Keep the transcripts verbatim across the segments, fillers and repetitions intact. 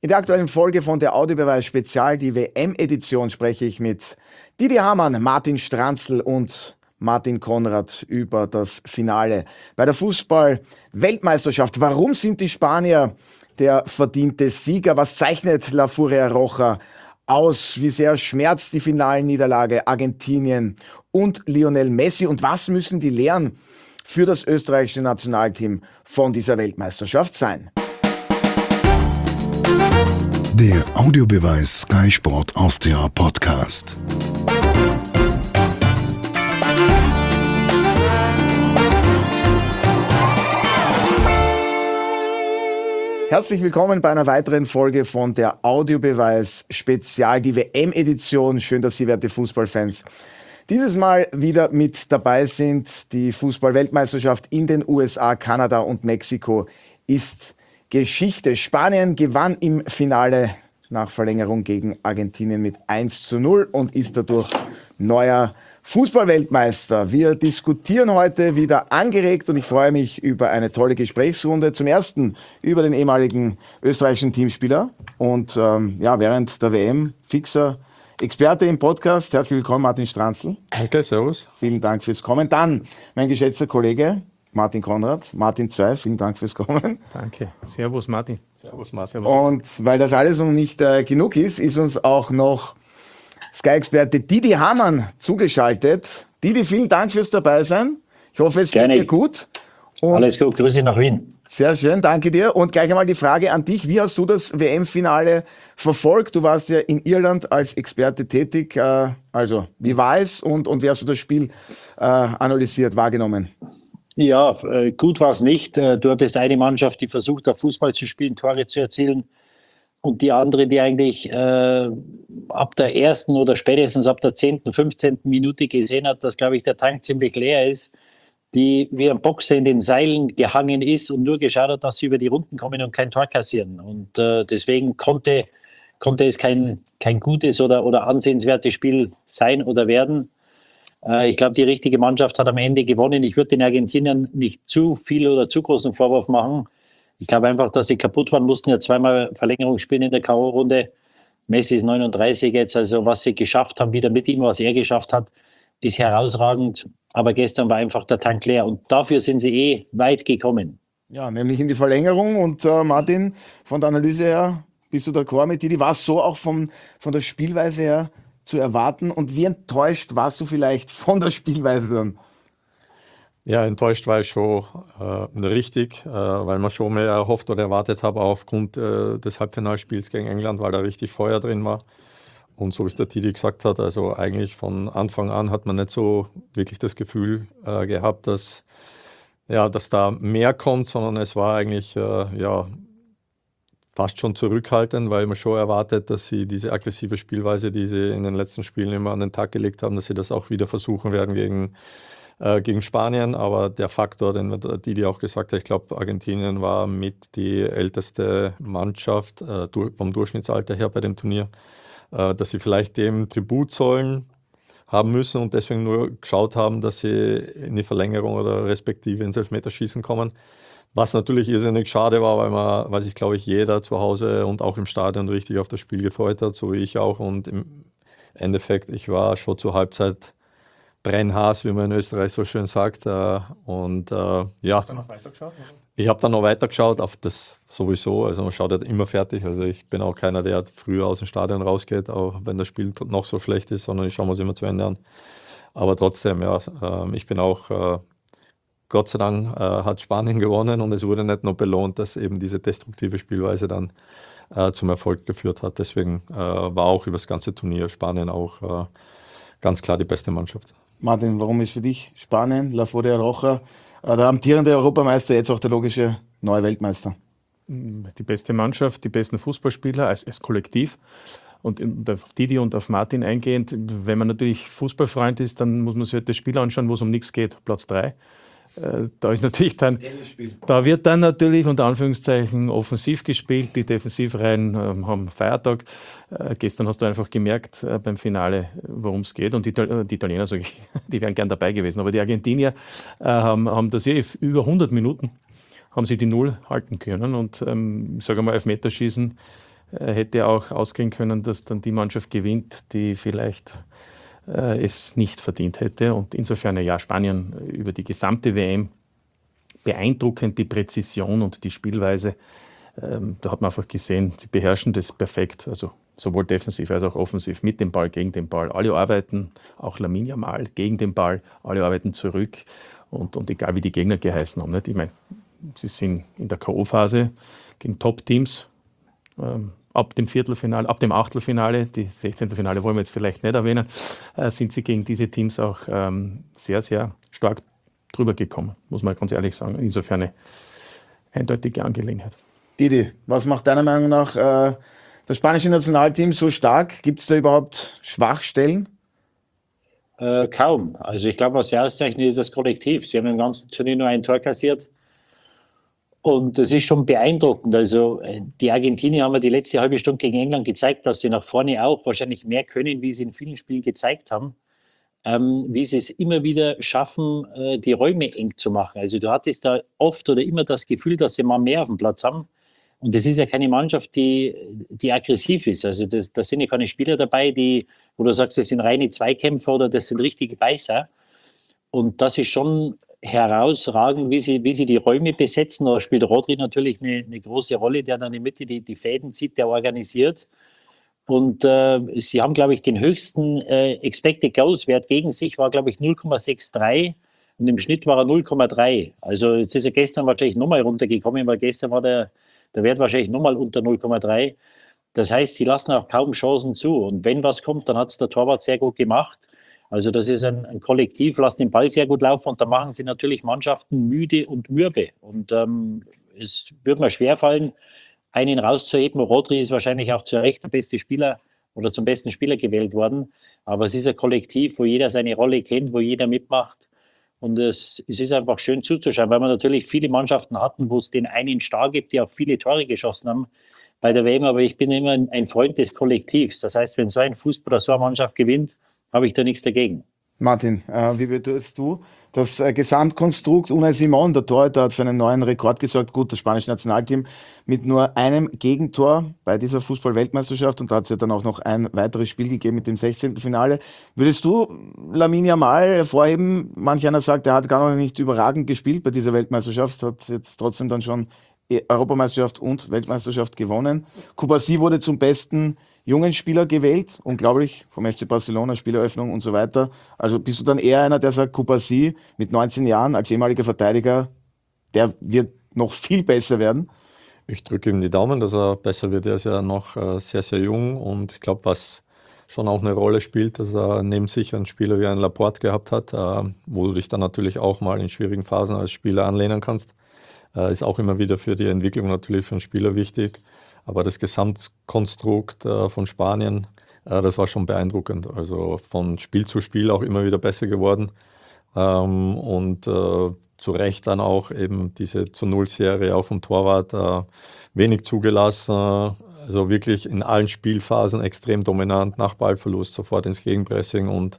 In der aktuellen Folge von der Audiobeweis Spezial, die W M-Edition, spreche ich mit Didi Hamann, Martin Stranzl und Martin Konrad über das Finale bei der Fußball-Weltmeisterschaft. Warum sind die Spanier der verdiente Sieger? Was zeichnet La Furia Roja aus? Wie sehr schmerzt die Finalniederlage Argentinien und Lionel Messi? Und was müssen die Lehren für das österreichische Nationalteam von dieser Weltmeisterschaft sein? Der Audiobeweis Sky Sport Austria Podcast. Herzlich willkommen bei einer weiteren Folge von der Audiobeweis Spezial, die W M-Edition. Schön, dass Sie, werte Fußballfans, dieses Mal wieder mit dabei sind. Die Fußball-Weltmeisterschaft in den U S A, Kanada und Mexiko ist Geschichte. Spanien gewann im Finale nach Verlängerung gegen Argentinien mit eins zu null und ist dadurch neuer Fußball-Weltmeister. Wir diskutieren heute wieder angeregt und ich freue mich über eine tolle Gesprächsrunde. Zum ersten über den ehemaligen österreichischen Teamspieler und ähm, ja, während der W M fixer Experte im Podcast. Herzlich willkommen, Martin Stranzl. Danke, servus. Vielen Dank fürs Kommen. Dann mein geschätzter Kollege Martin Konrad. Martin zwei, vielen Dank fürs Kommen. Danke. Servus, Martin. Servus, Martin. Und weil das alles noch nicht äh, genug ist, ist uns auch noch Sky-Experte Didi Hamann zugeschaltet. Didi, vielen Dank fürs Dabeisein. Ich hoffe, es Gerne. geht dir gut. Und Alles gut, Grüße nach Wien. sehr schön, danke dir. Und gleich einmal die Frage an dich. Wie hast du das W M-Finale verfolgt? Du warst ja in Irland als Experte tätig. Äh, also, wie war es und, und wie hast du das Spiel äh, analysiert, wahrgenommen? Ja, äh, gut war es nicht. Äh, du hattest eine Mannschaft, die versucht hat, Fußball zu spielen, Tore zu erzielen. Und die andere, die eigentlich äh, ab der ersten oder spätestens ab der zehnten, fünfzehnten Minute gesehen hat, dass, glaube ich, der Tank ziemlich leer ist, die wie ein Boxer in den Seilen gehangen ist und nur geschaut hat, dass sie über die Runden kommen und kein Tor kassieren. Und äh, deswegen konnte, konnte es kein, kein gutes oder, oder ansehenswertes Spiel sein oder werden. Äh, ich glaube, die richtige Mannschaft hat am Ende gewonnen. Ich würde den Argentiniern nicht zu viel oder zu großen Vorwurf machen. Ich glaube einfach, dass sie kaputt waren, mussten ja zweimal Verlängerung spielen in der K O-Runde. Messi ist neununddreißig jetzt, also was sie geschafft haben, wieder mit ihm, was er geschafft hat, ist herausragend. Aber gestern war einfach der Tank leer und dafür sind sie eh weit gekommen. Ja, nämlich in die Verlängerung. Und äh, Martin, von der Analyse her, bist du d'accord mit Didi? War es so auch vom, von der Spielweise her zu erwarten? Und wie enttäuscht warst du vielleicht von der Spielweise dann? Ja, enttäuscht war ich schon äh, richtig, äh, weil man schon mehr erhofft oder erwartet habe aufgrund äh, des Halbfinalspiels gegen England, weil da richtig Feuer drin war. Und so wie es der Didi gesagt hat, also eigentlich von Anfang an hat man nicht so wirklich das Gefühl äh, gehabt, dass, ja, dass da mehr kommt, sondern es war eigentlich äh, ja, fast schon zurückhaltend, weil man schon erwartet, dass sie diese aggressive Spielweise, die sie in den letzten Spielen immer an den Tag gelegt haben, dass sie das auch wieder versuchen werden gegen Äh, gegen Spanien, aber der Faktor, den Didi auch gesagt hat, ich glaube, Argentinien war mit die älteste Mannschaft äh, durch, vom Durchschnittsalter her bei dem Turnier, äh, dass sie vielleicht dem Tribut zollen haben müssen und deswegen nur geschaut haben, dass sie in die Verlängerung oder respektive ins Elfmeterschießen kommen. Was natürlich irrsinnig schade war, weil man, weil sich, glaube ich, jeder zu Hause und auch im Stadion richtig auf das Spiel gefreut hat, so wie ich auch. Und im Endeffekt, ich war schon zur Halbzeit Brennhaß, wie man in Österreich so schön sagt. Und äh, ja, Hast du noch weitergeschaut? Oder? Ich habe dann noch weitergeschaut, auf das sowieso. Also man schaut ja immer fertig. Also ich bin auch keiner, der früher aus dem Stadion rausgeht, auch wenn das Spiel noch so schlecht ist, sondern ich schaue mir es immer zu Ende an. Aber trotzdem, ja, äh, ich bin auch, äh, Gott sei Dank äh, hat Spanien gewonnen und es wurde nicht nur belohnt, dass eben diese destruktive Spielweise dann äh, zum Erfolg geführt hat. Deswegen äh, war auch über das ganze Turnier Spanien auch äh, ganz klar die beste Mannschaft. Martin, warum ist für dich Spanien, La Furia Roja, der amtierende Europameister, jetzt auch der logische neue Weltmeister? Die beste Mannschaft, die besten Fußballspieler als, als Kollektiv. Und auf Didi und auf Martin eingehend, wenn man natürlich Fußballfreund ist, dann muss man sich halt das Spiel anschauen, wo es um nichts geht, Platz drei. Da ist natürlich dann, da wird dann natürlich unter Anführungszeichen offensiv gespielt, die Defensivreihen äh, haben Feiertag. Äh, gestern hast du einfach gemerkt äh, beim Finale, worum es geht und die, die Italiener, sag ich, die wären gern dabei gewesen, aber die Argentinier äh, haben, haben das eh über hundert Minuten haben sie die Null halten können und ähm, ich sage mal Elfmeterschießen äh, hätte auch ausgehen können, dass dann die Mannschaft gewinnt, die vielleicht äh, es nicht verdient hätte. Und insofern, ja, Spanien über die gesamte W M beeindruckend, die Präzision und die Spielweise. Ähm, da hat man einfach gesehen, sie beherrschen das perfekt, also sowohl defensiv als auch offensiv, mit dem Ball, gegen den Ball. Alle arbeiten, auch Lamine Yamal, gegen den Ball, alle arbeiten zurück und, und egal wie die Gegner geheißen haben. Nicht? Ich meine, sie sind in der K O-Phase gegen Top-Teams, ähm, ab dem Viertelfinale, ab dem Achtelfinale, die Sechzehntelfinale wollen wir jetzt vielleicht nicht erwähnen, äh, sind sie gegen diese Teams auch ähm, sehr, sehr stark drüber gekommen, muss man ganz ehrlich sagen. Insofern eine eindeutige Angelegenheit. Didi, was macht deiner Meinung nach äh, das spanische Nationalteam so stark? Gibt es da überhaupt Schwachstellen? Äh, kaum. Also ich glaube, was sie auszeichnet, ist das Kollektiv. Sie haben im ganzen Turnier nur ein Tor kassiert. Und das ist schon beeindruckend. Also die Argentinier haben ja die letzte halbe Stunde gegen England gezeigt, dass sie nach vorne auch wahrscheinlich mehr können, wie sie in vielen Spielen gezeigt haben. Ähm, wie sie es immer wieder schaffen, äh, die Räume eng zu machen. Also du hattest da oft oder immer das Gefühl, dass sie mal mehr auf dem Platz haben. Und das ist ja keine Mannschaft, die, die aggressiv ist. Also das, das sind ja keine Spieler dabei, die, wo du sagst, das sind reine Zweikämpfer oder das sind richtige Beißer. Und das ist schon herausragend, wie sie, wie sie die Räume besetzen. Da spielt Rodri natürlich eine, eine große Rolle, der dann in der Mitte die, die Fäden zieht, der organisiert. Und äh, sie haben, glaube ich, den höchsten äh, Expected Goals Wert gegen sich, war, glaube ich, null Komma dreiundsechzig und im Schnitt war er null Komma drei. Also jetzt ist er gestern wahrscheinlich nochmal runtergekommen, weil gestern war der, der Wert wahrscheinlich nochmal unter null Komma drei. Das heißt, sie lassen auch kaum Chancen zu. Und wenn was kommt, dann hat es der Torwart sehr gut gemacht. Also das ist ein, ein Kollektiv, lassen den Ball sehr gut laufen und da machen sie natürlich Mannschaften müde und mürbe. Und ähm, es wird mir schwerfallen, einen rauszuheben. Rodri ist wahrscheinlich auch zu Recht der beste Spieler oder zum besten Spieler gewählt worden. Aber es ist ein Kollektiv, wo jeder seine Rolle kennt, wo jeder mitmacht. Und es, es ist einfach schön zuzuschauen, weil wir natürlich viele Mannschaften hatten, wo es den einen Star gibt, die auch viele Tore geschossen haben bei der W M. Aber ich bin immer ein Freund des Kollektivs. Das heißt, wenn so ein Fußballer, so eine Mannschaft gewinnt, habe ich da nichts dagegen. Martin, äh, wie beurteilst du das äh, Gesamtkonstrukt? Unai Simon, der Torhüter, hat für einen neuen Rekord gesorgt. Gut, das spanische Nationalteam mit nur einem Gegentor bei dieser Fußball-Weltmeisterschaft und da hat es ja dann auch noch ein weiteres Spiel gegeben mit dem sechzehnten Finale. Würdest du Lamine Yamal hervorheben? Manch einer sagt, er hat gar noch nicht überragend gespielt bei dieser Weltmeisterschaft, hat jetzt trotzdem dann schon Europameisterschaft und Weltmeisterschaft gewonnen. Kubasi wurde zum besten jungen Spieler gewählt, unglaublich, vom F C Barcelona, Spieleröffnung und so weiter. Also bist du dann eher einer, der sagt, Kubasi mit neunzehn Jahren als ehemaliger Verteidiger, der wird noch viel besser werden? Ich drücke ihm die Daumen, dass er besser wird. Er ist ja noch äh, sehr, sehr jung und ich glaube, was schon auch eine Rolle spielt, dass er neben sich einen Spieler wie einen Laporte gehabt hat, äh, wo du dich dann natürlich auch mal in schwierigen Phasen als Spieler anlehnen kannst. Äh, ist auch immer wieder für die Entwicklung natürlich für einen Spieler wichtig. Aber das Gesamtkonstrukt äh, von Spanien, äh, das war schon beeindruckend. Also von Spiel zu Spiel auch immer wieder besser geworden. Ähm, und äh, zu Recht dann auch eben diese zu Null-Serie auch vom Torwart äh, wenig zugelassen. Also wirklich in allen Spielphasen extrem dominant, nach Ballverlust sofort ins Gegenpressing. Und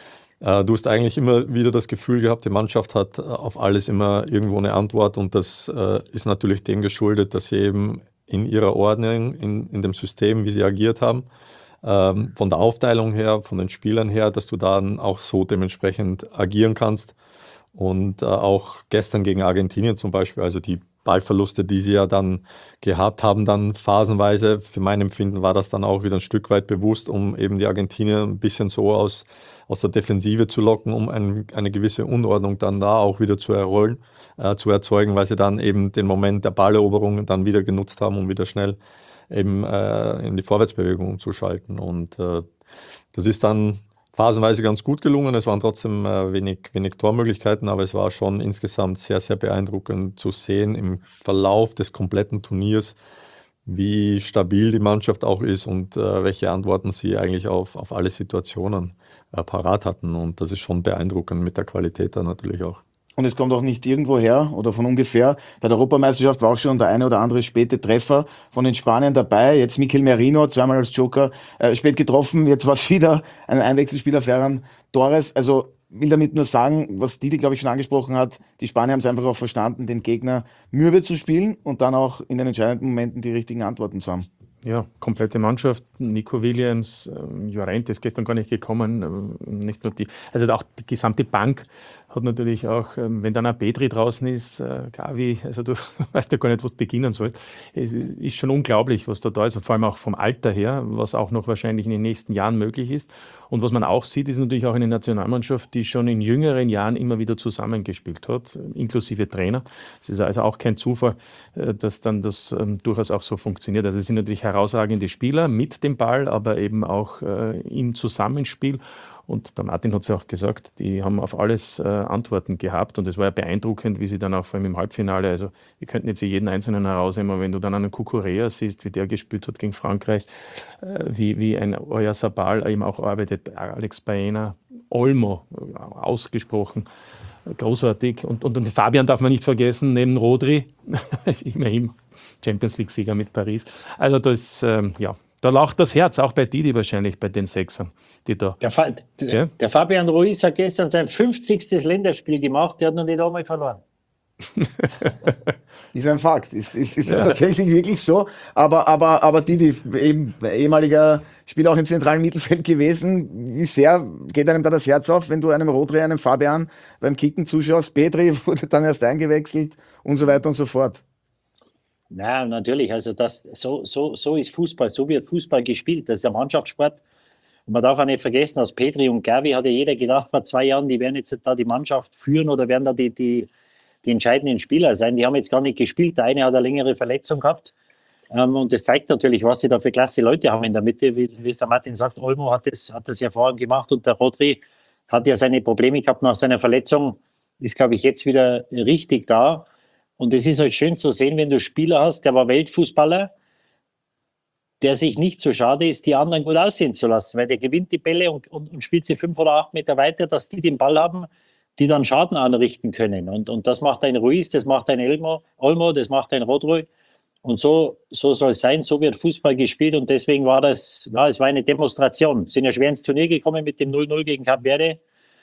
äh, du hast eigentlich immer wieder das Gefühl gehabt, die Mannschaft hat äh, auf alles immer irgendwo eine Antwort. Und das äh, ist natürlich dem geschuldet, dass sie eben in ihrer Ordnung, in, in dem System, wie sie agiert haben, ähm, von der Aufteilung her, von den Spielern her, dass du dann auch so dementsprechend agieren kannst. Und äh, auch gestern gegen Argentinien zum Beispiel, also die Ballverluste, die sie ja dann gehabt haben, dann phasenweise, für mein Empfinden war das dann auch wieder ein Stück weit bewusst, um eben die Argentinier ein bisschen so aus, aus der Defensive zu locken, um ein, eine gewisse Unordnung dann da auch wieder zu errollen, äh, zu erzeugen, weil sie dann eben den Moment der Balleroberung dann wieder genutzt haben, um wieder schnell eben äh, in die Vorwärtsbewegung umzuschalten. Und äh, das ist dann phasenweise ganz gut gelungen. Es waren trotzdem äh, wenig, wenig Tormöglichkeiten, aber es war schon insgesamt sehr, sehr beeindruckend zu sehen im Verlauf des kompletten Turniers, wie stabil die Mannschaft auch ist und äh, welche Antworten sie eigentlich auf, auf alle Situationen äh, parat hatten. Und das ist schon beeindruckend mit der Qualität da natürlich auch. Und es kommt auch nicht irgendwo her oder von ungefähr. Bei der Europameisterschaft war auch schon der eine oder andere späte Treffer von den Spaniern dabei. Jetzt Mikel Merino, zweimal als Joker, äh, spät getroffen. Jetzt war es wieder ein Einwechselspieler, Ferran Torres. Also will damit nur sagen, was Didi, glaube ich, schon angesprochen hat, die Spanier haben es einfach auch verstanden, den Gegner mürbe zu spielen und dann auch in den entscheidenden Momenten die richtigen Antworten zu haben. Ja, komplette Mannschaft. Nico Williams, ähm, Llorente ist gestern gar nicht gekommen. Ähm, nicht nur die, also auch die gesamte Bank hat natürlich auch, ähm, wenn dann ein Petri draußen ist, äh, Gavi, also du weißt ja gar nicht, was du beginnen sollst. Es ist schon unglaublich, was da da ist, und vor allem auch vom Alter her, was auch noch wahrscheinlich in den nächsten Jahren möglich ist. Und was man auch sieht, ist natürlich auch eine Nationalmannschaft, die schon in jüngeren Jahren immer wieder zusammengespielt hat, inklusive Trainer. Es ist also auch kein Zufall, äh, dass dann das ähm, durchaus auch so funktioniert. Also es sind natürlich herausragende Spieler mit dem Ball, aber eben auch äh, im Zusammenspiel. Und der Martin hat es ja auch gesagt, die haben auf alles äh, Antworten gehabt, und es war ja beeindruckend, wie sie dann auch vor allem im Halbfinale, also wir könnten jetzt jeden Einzelnen herausheben, aber wenn du dann einen Kukurea siehst, wie der gespielt hat gegen Frankreich, äh, wie, wie ein Oyarzabal eben auch arbeitet, Alex Baena, Olmo, äh, ausgesprochen äh, großartig, und, und, und Fabian darf man nicht vergessen, neben Rodri, immerhin Champions League-Sieger mit Paris. Also das, ähm, ja, da lacht das Herz, auch bei Didi wahrscheinlich, bei den Sechsern, die da. Der, Fa der, Ja? der Fabian Ruiz hat gestern sein fünfzigstes Länderspiel gemacht, der hat noch nicht einmal verloren. Ist ein Fakt, ist, ist, ist ja. tatsächlich wirklich so. Aber, aber, aber Didi, eben ehemaliger Spieler auch im zentralen Mittelfeld gewesen, wie sehr geht einem da das Herz auf, wenn du einem Rodri, einem Fabian beim Kicken zuschaust? Petri wurde dann erst eingewechselt und so weiter und so fort. Na, natürlich, also das, so, so, so ist Fußball, so wird Fußball gespielt, das ist ein Mannschaftssport. Und man darf auch nicht vergessen, aus Petri und Gavi hat ja jeder gedacht, vor zwei Jahren, die werden jetzt da die Mannschaft führen oder werden da die, die, die entscheidenden Spieler sein. Die haben jetzt gar nicht gespielt, der eine hat eine längere Verletzung gehabt. Ähm, und das zeigt natürlich, was sie da für klasse Leute haben in der Mitte. Wie, wie es der Martin sagt, Olmo hat das, hat das hervorragend gemacht, und der Rodri hat ja seine Probleme gehabt nach seiner Verletzung, ist, glaube ich, jetzt wieder richtig da. Und es ist halt schön zu sehen, wenn du Spieler hast, der war Weltfußballer, der sich nicht so schade ist, die anderen gut aussehen zu lassen, weil der gewinnt die Bälle und, und, und spielt sie fünf oder acht Meter weiter, dass die den Ball haben, die dann Schaden anrichten können. Und, und das macht ein Ruiz, das macht ein Elmo, Olmo, das macht ein Rodri. Und so, so soll es sein, so wird Fußball gespielt, und deswegen war das, ja, es war eine Demonstration. Sind ja schwer ins Turnier gekommen mit dem null null gegen Kap Verde,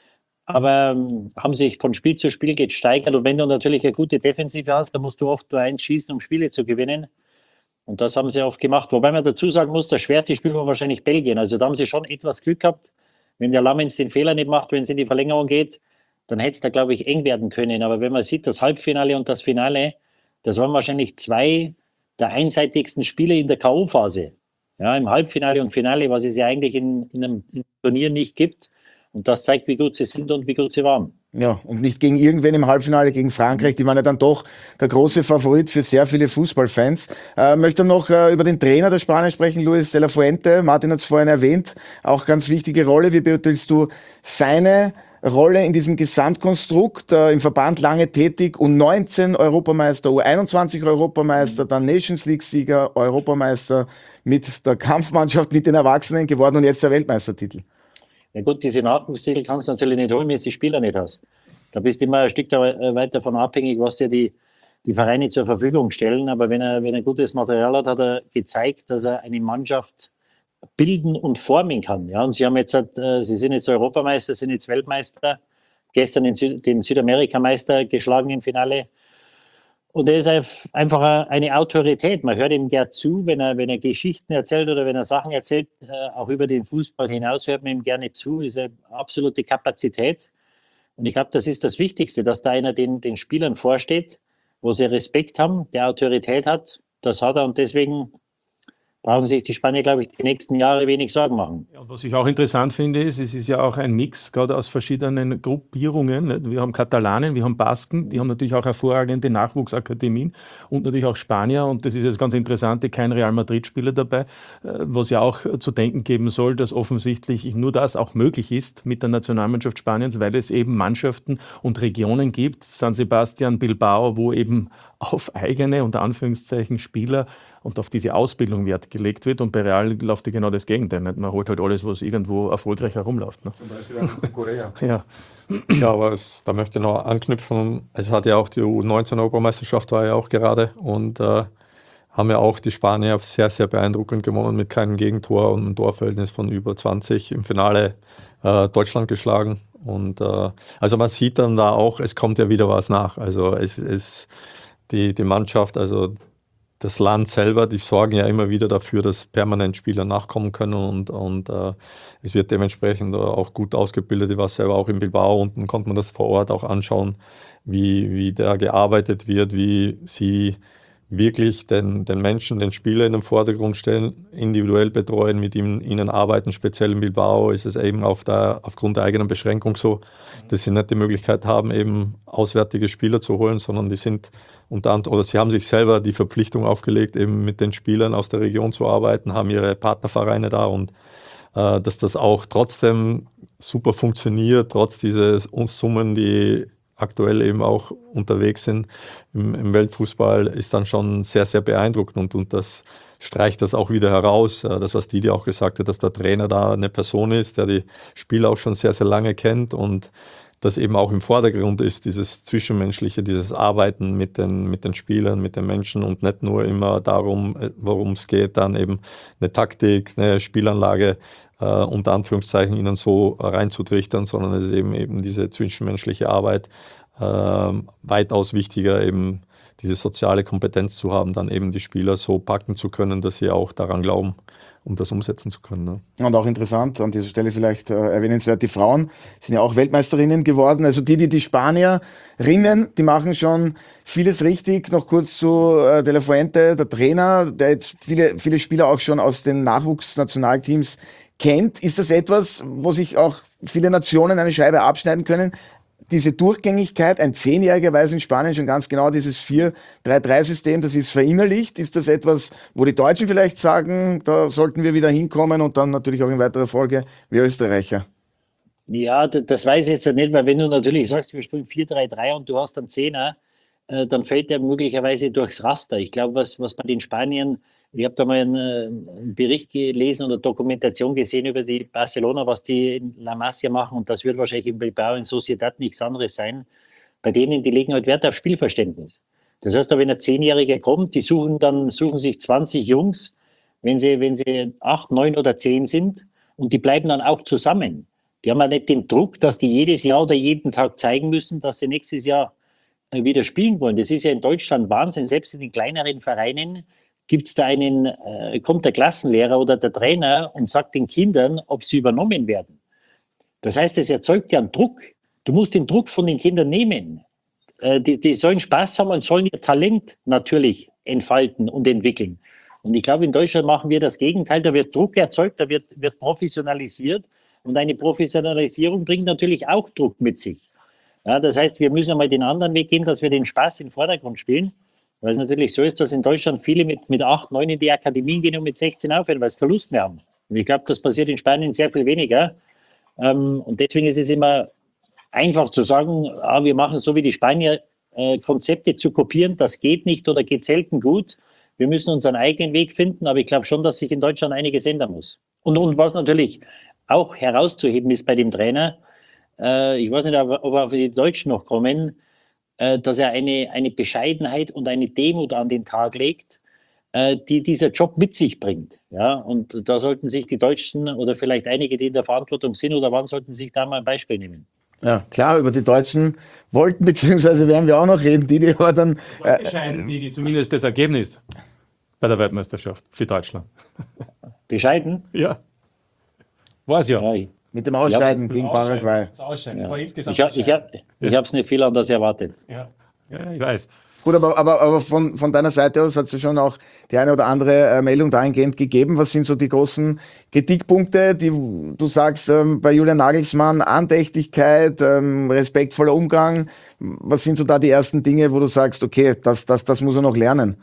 aber ähm, haben sich von Spiel zu Spiel gesteigert, und wenn du natürlich eine gute Defensive hast, dann musst du oft nur eins schießen, um Spiele zu gewinnen, und das haben sie oft gemacht. Wobei man dazu sagen muss, das schwerste Spiel war wahrscheinlich Belgien, also da haben sie schon etwas Glück gehabt. Wenn der Lammens den Fehler nicht macht, wenn es in die Verlängerung geht, dann hätte es da, glaube ich, eng werden können, aber wenn man sieht, das Halbfinale und das Finale, das waren wahrscheinlich zwei der einseitigsten Spiele in der K O-Phase. Ja, im Halbfinale und Finale, was es ja eigentlich in, in einem Turnier nicht gibt. Und das zeigt, wie gut sie sind und wie gut sie waren. Ja, und nicht gegen irgendwen im Halbfinale, gegen Frankreich. Die waren ja dann doch der große Favorit für sehr viele Fußballfans. Äh, möchte noch äh, über den Trainer der Spanier sprechen, Luis de la Fuente. Martin hat es vorhin erwähnt. Auch ganz wichtige Rolle. Wie beurteilst du seine Rolle in diesem Gesamtkonstrukt? Äh, im Verband lange tätig, U neunzehn Europameister, U einundzwanzig Europameister, dann Nations League-Sieger, Europameister mit der Kampfmannschaft, mit den Erwachsenen geworden und jetzt der Weltmeistertitel. Ja gut, diese Nachwuchstitel kannst du natürlich nicht holen, wenn du die Spieler nicht hast. Da bist du immer ein Stück weit davon abhängig, was dir die, die Vereine zur Verfügung stellen. Aber wenn er, wenn er gutes Material hat, hat er gezeigt, dass er eine Mannschaft bilden und formen kann. Ja, und sie haben jetzt, äh, sie sind jetzt Europameister, sind jetzt Weltmeister, gestern den, Süd den Südamerikameister geschlagen im Finale. Und er ist einfach eine Autorität. Man hört ihm gern zu, wenn er, wenn er Geschichten erzählt oder wenn er Sachen erzählt, äh, auch über den Fußball hinaus hört man ihm gerne zu. Ist eine absolute Kapazität. Und ich glaube, das ist das Wichtigste, dass da einer den, den Spielern vorsteht, wo sie Respekt haben, der Autorität hat. Das hat er, und deswegen brauchen sich die Spanier, glaube ich, die nächsten Jahre wenig Sorgen machen. Ja, was ich auch interessant finde, ist, es ist ja auch ein Mix, gerade aus verschiedenen Gruppierungen. Nicht? Wir haben Katalanen, wir haben Basken, die haben natürlich auch hervorragende Nachwuchsakademien und natürlich auch Spanier. Und das ist jetzt ganz interessant, kein Real Madrid-Spieler dabei, was ja auch zu denken geben soll, dass offensichtlich nur das auch möglich ist mit der Nationalmannschaft Spaniens, weil es eben Mannschaften und Regionen gibt, San Sebastian, Bilbao, wo eben auf eigene, unter Anführungszeichen, Spieler und auf diese Ausbildung Wert gelegt wird. Und bei Real läuft ja genau das Gegenteil. Nicht? Man holt halt alles, was irgendwo erfolgreich herumläuft. Ne? Zum Beispiel in Korea. Ja. Ja, aber es, da möchte ich noch anknüpfen. Es hat ja auch die U neunzehn Europameisterschaft, war ja auch gerade, und äh, haben ja auch die Spanier sehr, sehr beeindruckend gewonnen mit keinem Gegentor und einem Torverhältnis von über zwanzig, im Finale äh, Deutschland geschlagen. Und äh, also man sieht dann da auch, es kommt ja wieder was nach. Also es ist die, die Mannschaft, also das Land selber, die sorgen ja immer wieder dafür, dass permanent Spieler nachkommen können und, und äh, es wird dementsprechend auch gut ausgebildet. Ich war selber auch in Bilbao, unten konnte man das vor Ort auch anschauen, wie, wie da gearbeitet wird, wie sie wirklich den, den Menschen, den Spieler in den Vordergrund stellen, individuell betreuen, mit ihm, ihnen arbeiten. Speziell in Bilbao ist es eben auf der, aufgrund der eigenen Beschränkung so, dass sie nicht die Möglichkeit haben, eben auswärtige Spieler zu holen, sondern die sind unter anderem, oder sie haben sich selber die Verpflichtung aufgelegt, eben mit den Spielern aus der Region zu arbeiten, haben ihre Partnervereine da und äh, dass das auch trotzdem super funktioniert, trotz dieses Summen, die aktuell eben auch unterwegs sind im, im Weltfußball, ist dann schon sehr, sehr beeindruckend und, und das streicht das auch wieder heraus. Das, was Didi auch gesagt hat, dass der Trainer da eine Person ist, der die Spieler auch schon sehr, sehr lange kennt und das eben auch im Vordergrund ist, dieses Zwischenmenschliche, dieses Arbeiten mit den, mit den Spielern, mit den Menschen und nicht nur immer darum, worum es geht, dann eben eine Taktik, eine Spielanlage äh, unter Anführungszeichen ihnen so reinzutrichtern, sondern es ist eben, eben diese zwischenmenschliche Arbeit äh, weitaus wichtiger, eben diese soziale Kompetenz zu haben, dann eben die Spieler so packen zu können, dass sie auch daran glauben, um das umsetzen zu können. Ne? Und auch interessant, an dieser Stelle vielleicht äh, erwähnenswert, die Frauen sind ja auch Weltmeisterinnen geworden. Also die, die, die Spanierinnen, die machen schon vieles richtig. Noch kurz zu äh, De La Fuente, der Trainer, der jetzt viele, viele Spieler auch schon aus den Nachwuchsnationalteams kennt. Ist das etwas, wo sich auch viele Nationen eine Scheibe abschneiden können? Diese Durchgängigkeit, ein Zehnjähriger weiß in Spanien schon ganz genau, dieses vier drei drei System, das ist verinnerlicht. Ist das etwas, wo die Deutschen vielleicht sagen, da sollten wir wieder hinkommen und dann natürlich auch in weiterer Folge wir Österreicher? Ja, das weiß ich jetzt ja nicht, weil wenn du natürlich sagst, wir spielen vier drei drei und du hast einen Zehner, äh, dann fällt der möglicherweise durchs Raster. Ich glaube, was, was bei den Spaniern, ich habe da mal einen, einen Bericht gelesen oder Dokumentation gesehen über die Barcelona, was die in La Masia machen und das wird wahrscheinlich in Bilbao, in Sociedad nichts anderes sein. Bei denen, die legen halt Wert auf Spielverständnis. Das heißt, wenn ein Zehnjähriger kommt, die suchen dann suchen sich zwanzig Jungs, wenn sie, wenn sie acht, neun oder zehn sind und die bleiben dann auch zusammen. Die haben ja nicht den Druck, dass die jedes Jahr oder jeden Tag zeigen müssen, dass sie nächstes Jahr wieder spielen wollen. Das ist ja in Deutschland Wahnsinn. Selbst in den kleineren Vereinen gibt's da einen, äh, kommt der Klassenlehrer oder der Trainer und sagt den Kindern, ob sie übernommen werden. Das heißt, es erzeugt ja einen Druck. Du musst den Druck von den Kindern nehmen. Äh, die, die sollen Spaß haben und sollen ihr Talent natürlich entfalten und entwickeln. Und ich glaube, in Deutschland machen wir das Gegenteil. Da wird Druck erzeugt, da wird, wird professionalisiert. Und eine Professionalisierung bringt natürlich auch Druck mit sich. Ja, das heißt, wir müssen einmal den anderen Weg gehen, dass wir den Spaß in den Vordergrund spielen. Weil es natürlich so ist, dass in Deutschland viele mit, mit acht, neun in die Akademien gehen und mit sechzehn aufhören, weil sie keine Lust mehr haben. Und ich glaube, das passiert in Spanien sehr viel weniger. Ähm, und deswegen ist es immer einfach zu sagen, ah, wir machen so wie die Spanier, äh, Konzepte zu kopieren. Das geht nicht oder geht selten gut. Wir müssen unseren eigenen Weg finden. Aber ich glaube schon, dass sich in Deutschland einiges ändern muss. Und, und was natürlich auch herauszuheben ist bei dem Trainer, äh, ich weiß nicht, ob wir auf die Deutschen noch kommen, äh, dass er eine, eine Bescheidenheit und eine Demut an den Tag legt, äh, die dieser Job mit sich bringt. Ja? Und da sollten sich die Deutschen oder vielleicht einige, die in der Verantwortung sind oder wann, sollten sich da mal ein Beispiel nehmen. Ja, klar, über die Deutschen wollten, beziehungsweise werden wir auch noch reden, die, die aber dann... Äh, Bescheiden, zumindest das Ergebnis bei der Weltmeisterschaft für Deutschland. Bescheiden? Ja. War's ja. Ja, ich mit dem Ausscheiden Ja, gegen das Ausscheiden. Paraguay. Das Ausscheiden. ja. Das war insgesamt ich, hab- ich, hab- ich habe es nicht viel anders erwartet. ja. ja, ich weiß. Gut, aber, aber, aber von, von deiner Seite aus hat es ja schon auch die eine oder andere äh, Meldung dahingehend gegeben. Was sind so die großen Kritikpunkte, die du sagst, ähm, bei Julian Nagelsmann, Andächtigkeit, ähm, respektvoller Umgang? Was sind so da die ersten Dinge, wo du sagst, okay, das, das, das muss er noch lernen?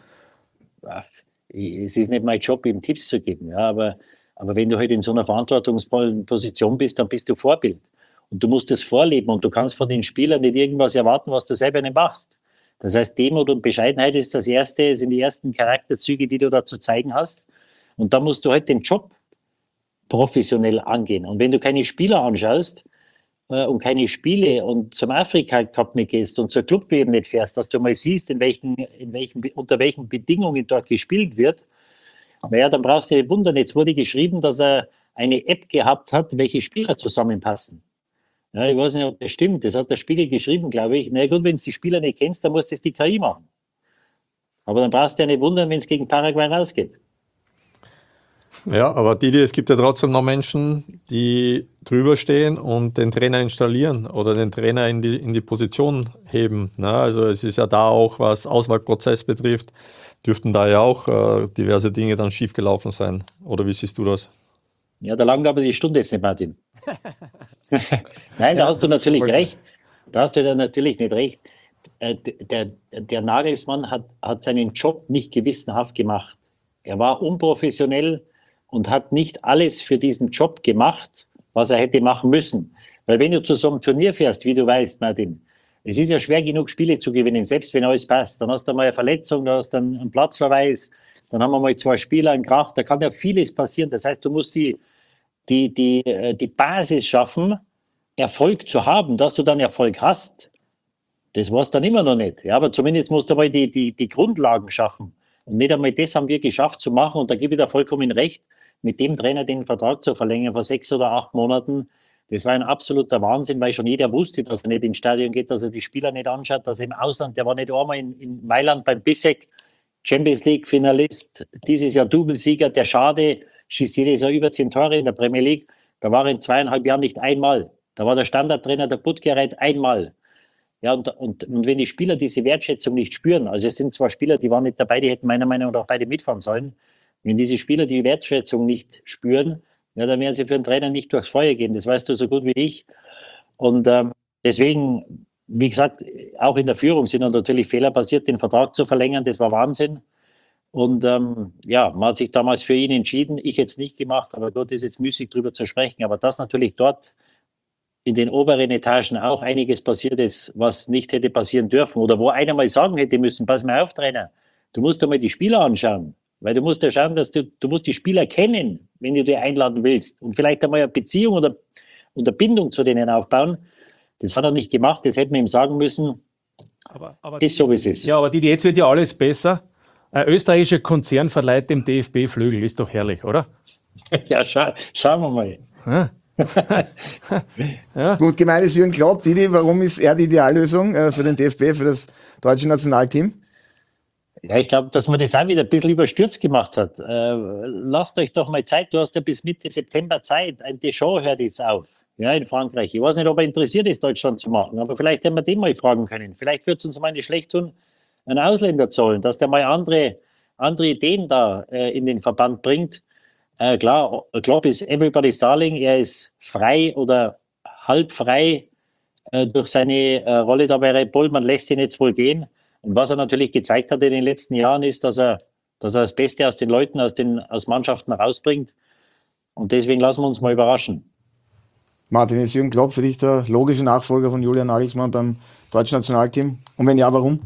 Es ist nicht mein Job, ihm Tipps zu geben, ja, aber, aber wenn du halt in so einer Verantwortungsposition bist, dann bist du Vorbild. Und du musst es vorleben und du kannst von den Spielern nicht irgendwas erwarten, was du selber nicht machst. Das heißt, Demut und Bescheidenheit ist das erste, sind die ersten Charakterzüge, die du da zu zeigen hast. Und da musst du halt den Job professionell angehen. Und wenn du keine Spieler anschaust äh, und keine Spiele und zum Afrika Cup nicht gehst und zur Club-W M nicht fährst, dass du mal siehst, in welchen, in welchen, unter welchen Bedingungen dort gespielt wird, naja, dann brauchst du nicht wundern. Jetzt wurde geschrieben, dass er eine App gehabt hat, welche Spieler zusammenpassen. Ja, ich weiß nicht, ob das stimmt. Das hat der Spiegel geschrieben, glaube ich. Na gut, wenn du die Spieler nicht kennst, dann musst du das die K I machen. Aber dann brauchst du ja nicht wundern, wenn es gegen Paraguay rausgeht. Ja, aber Didi, es gibt ja trotzdem noch Menschen, die drüber stehen und den Trainer installieren oder den Trainer in die, in die Position heben. Ne? Also es ist ja da auch, was Auswahlprozess betrifft, dürften da ja auch äh, diverse Dinge dann schiefgelaufen sein. Oder wie siehst du das? Ja, da langt aber die Stunde jetzt nicht, Martin. Nein, da hast du natürlich recht. Da hast du da natürlich nicht recht. Äh, der, der Nagelsmann hat, hat seinen Job nicht gewissenhaft gemacht. Er war unprofessionell und hat nicht alles für diesen Job gemacht, was er hätte machen müssen. Weil wenn du zu so einem Turnier fährst, wie du weißt, Martin, es ist ja schwer genug, Spiele zu gewinnen, selbst wenn alles passt. Dann hast du mal eine Verletzung, da hast du einen Platzverweis, dann haben wir mal zwei Spieler in Krach, da kann ja vieles passieren. Das heißt, du musst die, die, die, die Basis schaffen, Erfolg zu haben, dass du dann Erfolg hast. Das war es dann immer noch nicht. Ja, aber zumindest musst du mal die, die, die Grundlagen schaffen. Und nicht einmal das haben wir geschafft zu machen. Und da gebe ich dir vollkommen recht, mit dem Trainer den Vertrag zu verlängern vor sechs oder acht Monaten, das war ein absoluter Wahnsinn, weil schon jeder wusste, dass er nicht ins Stadion geht, dass er die Spieler nicht anschaut, dass er im Ausland, der war nicht einmal in, in Mailand beim Bissek, Champions League Finalist, dieses Jahr Doublesieger, der Schade, schießt jedes Jahr über zehn Tore in der Premier League. Da war er in zweieinhalb Jahren nicht einmal. Da war der Standardtrainer der Puttgerät einmal. Ja, und, und, und wenn die Spieler diese Wertschätzung nicht spüren, also es sind zwar Spieler, die waren nicht dabei, die hätten meiner Meinung nach auch beide mitfahren sollen. Wenn diese Spieler die Wertschätzung nicht spüren, ja, dann werden sie für einen Trainer nicht durchs Feuer gehen. Das weißt du so gut wie ich. Und ähm, deswegen, wie gesagt, auch in der Führung sind natürlich Fehler passiert, den Vertrag zu verlängern. Das war Wahnsinn. Und ähm, ja, man hat sich damals für ihn entschieden. Ich jetzt nicht gemacht, aber Gott, ist jetzt müßig drüber zu sprechen. Aber dass natürlich dort in den oberen Etagen auch einiges passiert ist, was nicht hätte passieren dürfen. Oder wo einer mal sagen hätte müssen, pass mal auf, Trainer, du musst dir mal die Spieler anschauen. Weil du musst ja schauen, dass du, du musst die Spieler kennen, wenn du die einladen willst. Und vielleicht einmal eine Beziehung oder, oder Bindung zu denen aufbauen. Das hat er nicht gemacht, das hätten wir ihm sagen müssen. Aber, aber ist so, wie es ist. Ja, aber die, jetzt wird ja alles besser. Ein österreichischer Konzern verleiht dem D F B Flügel, ist doch herrlich, oder? Ja, scha schauen wir mal. Ja. Ja. Gut gemeint ist Jürgen Klopp. Didi, warum ist er die Ideallösung äh, für den D F B, für das deutsche Nationalteam? Ja, ich glaube, dass man das auch wieder ein bisschen überstürzt gemacht hat. Äh, lasst euch doch mal Zeit, du hast ja bis Mitte September Zeit. Ein Deschamps hört jetzt auf, ja, in Frankreich. Ich weiß nicht, ob er interessiert ist, Deutschland zu machen, aber vielleicht hätten wir den mal fragen können. Vielleicht wird es uns mal nicht schlecht tun, einen Ausländer zu holen, dass der mal andere, andere Ideen da äh, in den Verband bringt. Äh, klar, Klopp ist everybody's darling, er ist frei oder halb frei äh, durch seine äh, Rolle da bei Red Bull, man lässt ihn jetzt wohl gehen. Und was er natürlich gezeigt hat in den letzten Jahren ist, dass er, dass er das Beste aus den Leuten, aus den aus Mannschaften rausbringt. Und deswegen lassen wir uns mal überraschen. Martin, ist Jürgen Klopp für dich der logische Nachfolger von Julian Nagelsmann beim deutschen Nationalteam? Und wenn ja, warum?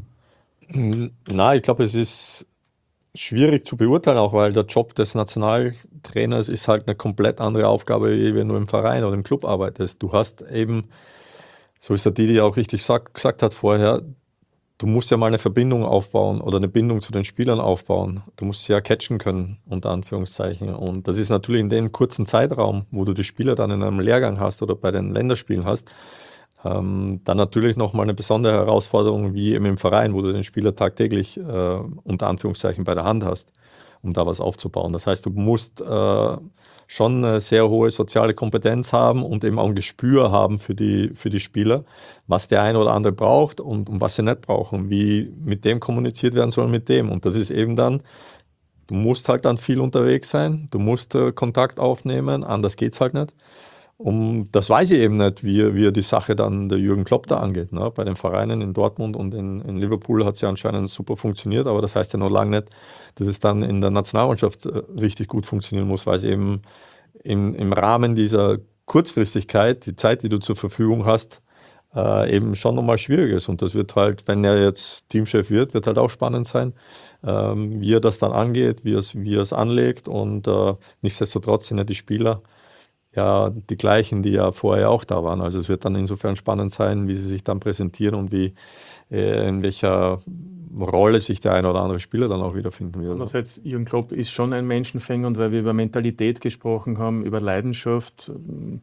Na, ich glaube, es ist schwierig zu beurteilen, auch weil der Job des Nationaltrainers ist halt eine komplett andere Aufgabe, wie wenn du im Verein oder im Club arbeitest. Du hast eben, so ist der Didi auch richtig sag, gesagt hat vorher, du musst ja mal eine Verbindung aufbauen oder eine Bindung zu den Spielern aufbauen. Du musst sie ja catchen können, unter Anführungszeichen. Und das ist natürlich in dem kurzen Zeitraum, wo du die Spieler dann in einem Lehrgang hast oder bei den Länderspielen hast, ähm, dann natürlich nochmal eine besondere Herausforderung wie eben im Verein, wo du den Spieler tagtäglich äh, unter Anführungszeichen bei der Hand hast, um da was aufzubauen. Das heißt, du musst äh, schon eine sehr hohe soziale Kompetenz haben und eben auch ein Gespür haben für die, für die Spieler, was der eine oder andere braucht und, und was sie nicht brauchen, wie mit dem kommuniziert werden soll, mit dem. Und das ist eben dann, du musst halt dann viel unterwegs sein, du musst äh, Kontakt aufnehmen, anders geht es halt nicht. Und das weiß ich eben nicht, wie, wie die Sache dann der Jürgen Klopp da angeht. Ne? Bei den Vereinen in Dortmund und in, in Liverpool hat es ja anscheinend super funktioniert, aber das heißt ja noch lange nicht, dass es dann in der Nationalmannschaft äh, richtig gut funktionieren muss, weil es eben im, im Rahmen dieser Kurzfristigkeit, die Zeit, die du zur Verfügung hast, äh, eben schon nochmal schwierig ist. Und das wird halt, wenn er jetzt Teamchef wird, wird halt auch spannend sein, ähm, wie er das dann angeht, wie er es wie er es anlegt. Und äh, nichtsdestotrotz sind ja die Spieler ja die gleichen, die ja vorher auch da waren. Also es wird dann insofern spannend sein, wie sie sich dann präsentieren und wie äh, in welcher Rolle sich der ein oder andere Spieler dann auch wiederfinden wird. Andererseits, Jürgen Klopp ist schon ein Menschenfänger, und weil wir über Mentalität gesprochen haben, über Leidenschaft,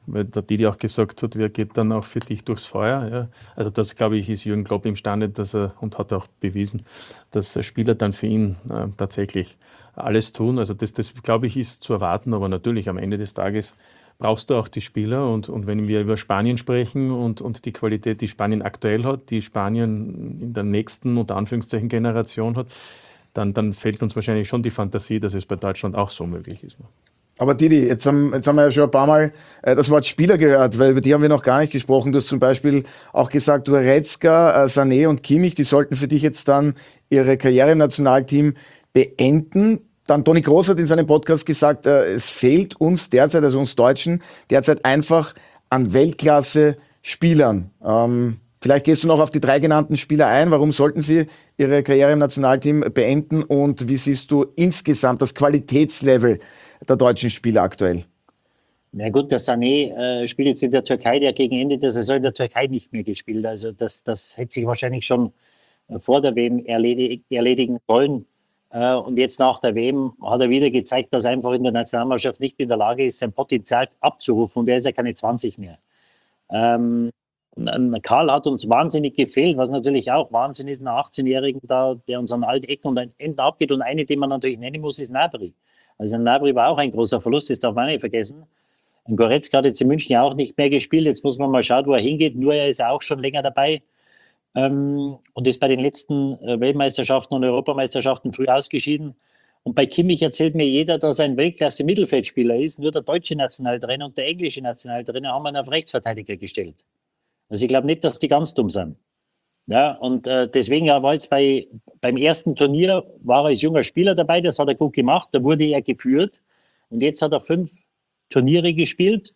weil der Didi auch gesagt hat, wer geht dann auch für dich durchs Feuer. Ja. Also das, glaube ich, ist Jürgen Klopp imstande, dass er, und hat auch bewiesen, dass Spieler dann für ihn äh, tatsächlich alles tun. Also das, das, glaube ich, ist zu erwarten, aber natürlich am Ende des Tages brauchst du auch die Spieler und, und wenn wir über Spanien sprechen und, und die Qualität, die Spanien aktuell hat, die Spanien in der nächsten, unter Anführungszeichen, Generation hat, dann, dann fehlt uns wahrscheinlich schon die Fantasie, dass es bei Deutschland auch so möglich ist. Aber Didi, jetzt haben, jetzt haben wir ja schon ein paar Mal äh, das Wort Spieler gehört, weil über die haben wir noch gar nicht gesprochen. Du hast zum Beispiel auch gesagt, Goretzka, äh, Sané und Kimmich, die sollten für dich jetzt dann ihre Karriere im Nationalteam beenden. Dann Toni Kroos hat in seinem Podcast gesagt, äh, es fehlt uns derzeit, also uns Deutschen, derzeit einfach an Weltklasse-Spielern. Ähm, vielleicht gehst du noch auf die drei genannten Spieler ein. Warum sollten sie ihre Karriere im Nationalteam beenden und wie siehst du insgesamt das Qualitätslevel der deutschen Spieler aktuell? Na gut, der Sané äh, spielt jetzt in der Türkei, der gegen Ende der Saison in der Türkei nicht mehr gespielt. Also das, das hätte sich wahrscheinlich schon äh, vor der W M erledig, erledigen sollen. Äh, und jetzt nach der W M hat er wieder gezeigt, dass er einfach in der Nationalmannschaft nicht in der Lage ist, sein Potenzial abzurufen. Und er ist ja keine zwanzig mehr. Ähm, Karl hat uns wahnsinnig gefehlt, was natürlich auch Wahnsinn ist, einen achtzehnjährigen da, der uns an allen Ecken und Enden abgeht. Und eine, die man natürlich nennen muss, ist Gnabry. Also Gnabry war auch ein großer Verlust, das darf man nicht vergessen. Und Goretzka hat jetzt in München auch nicht mehr gespielt. Jetzt muss man mal schauen, wo er hingeht. Nur er ist auch schon länger dabei ähm, und ist bei den letzten äh, Weltmeisterschaften und Europameisterschaften früh ausgeschieden. Und bei Kimmich erzählt mir jeder, dass er ein Weltklasse-Mittelfeldspieler ist. Nur der deutsche Nationaltrainer und der englische Nationaltrainer haben ihn auf Rechtsverteidiger gestellt. Also ich glaube nicht, dass die ganz dumm sind. Ja, und äh, deswegen war jetzt bei, beim ersten Turnier, war er als junger Spieler dabei, das hat er gut gemacht, da wurde er geführt und jetzt hat er fünf Turniere gespielt,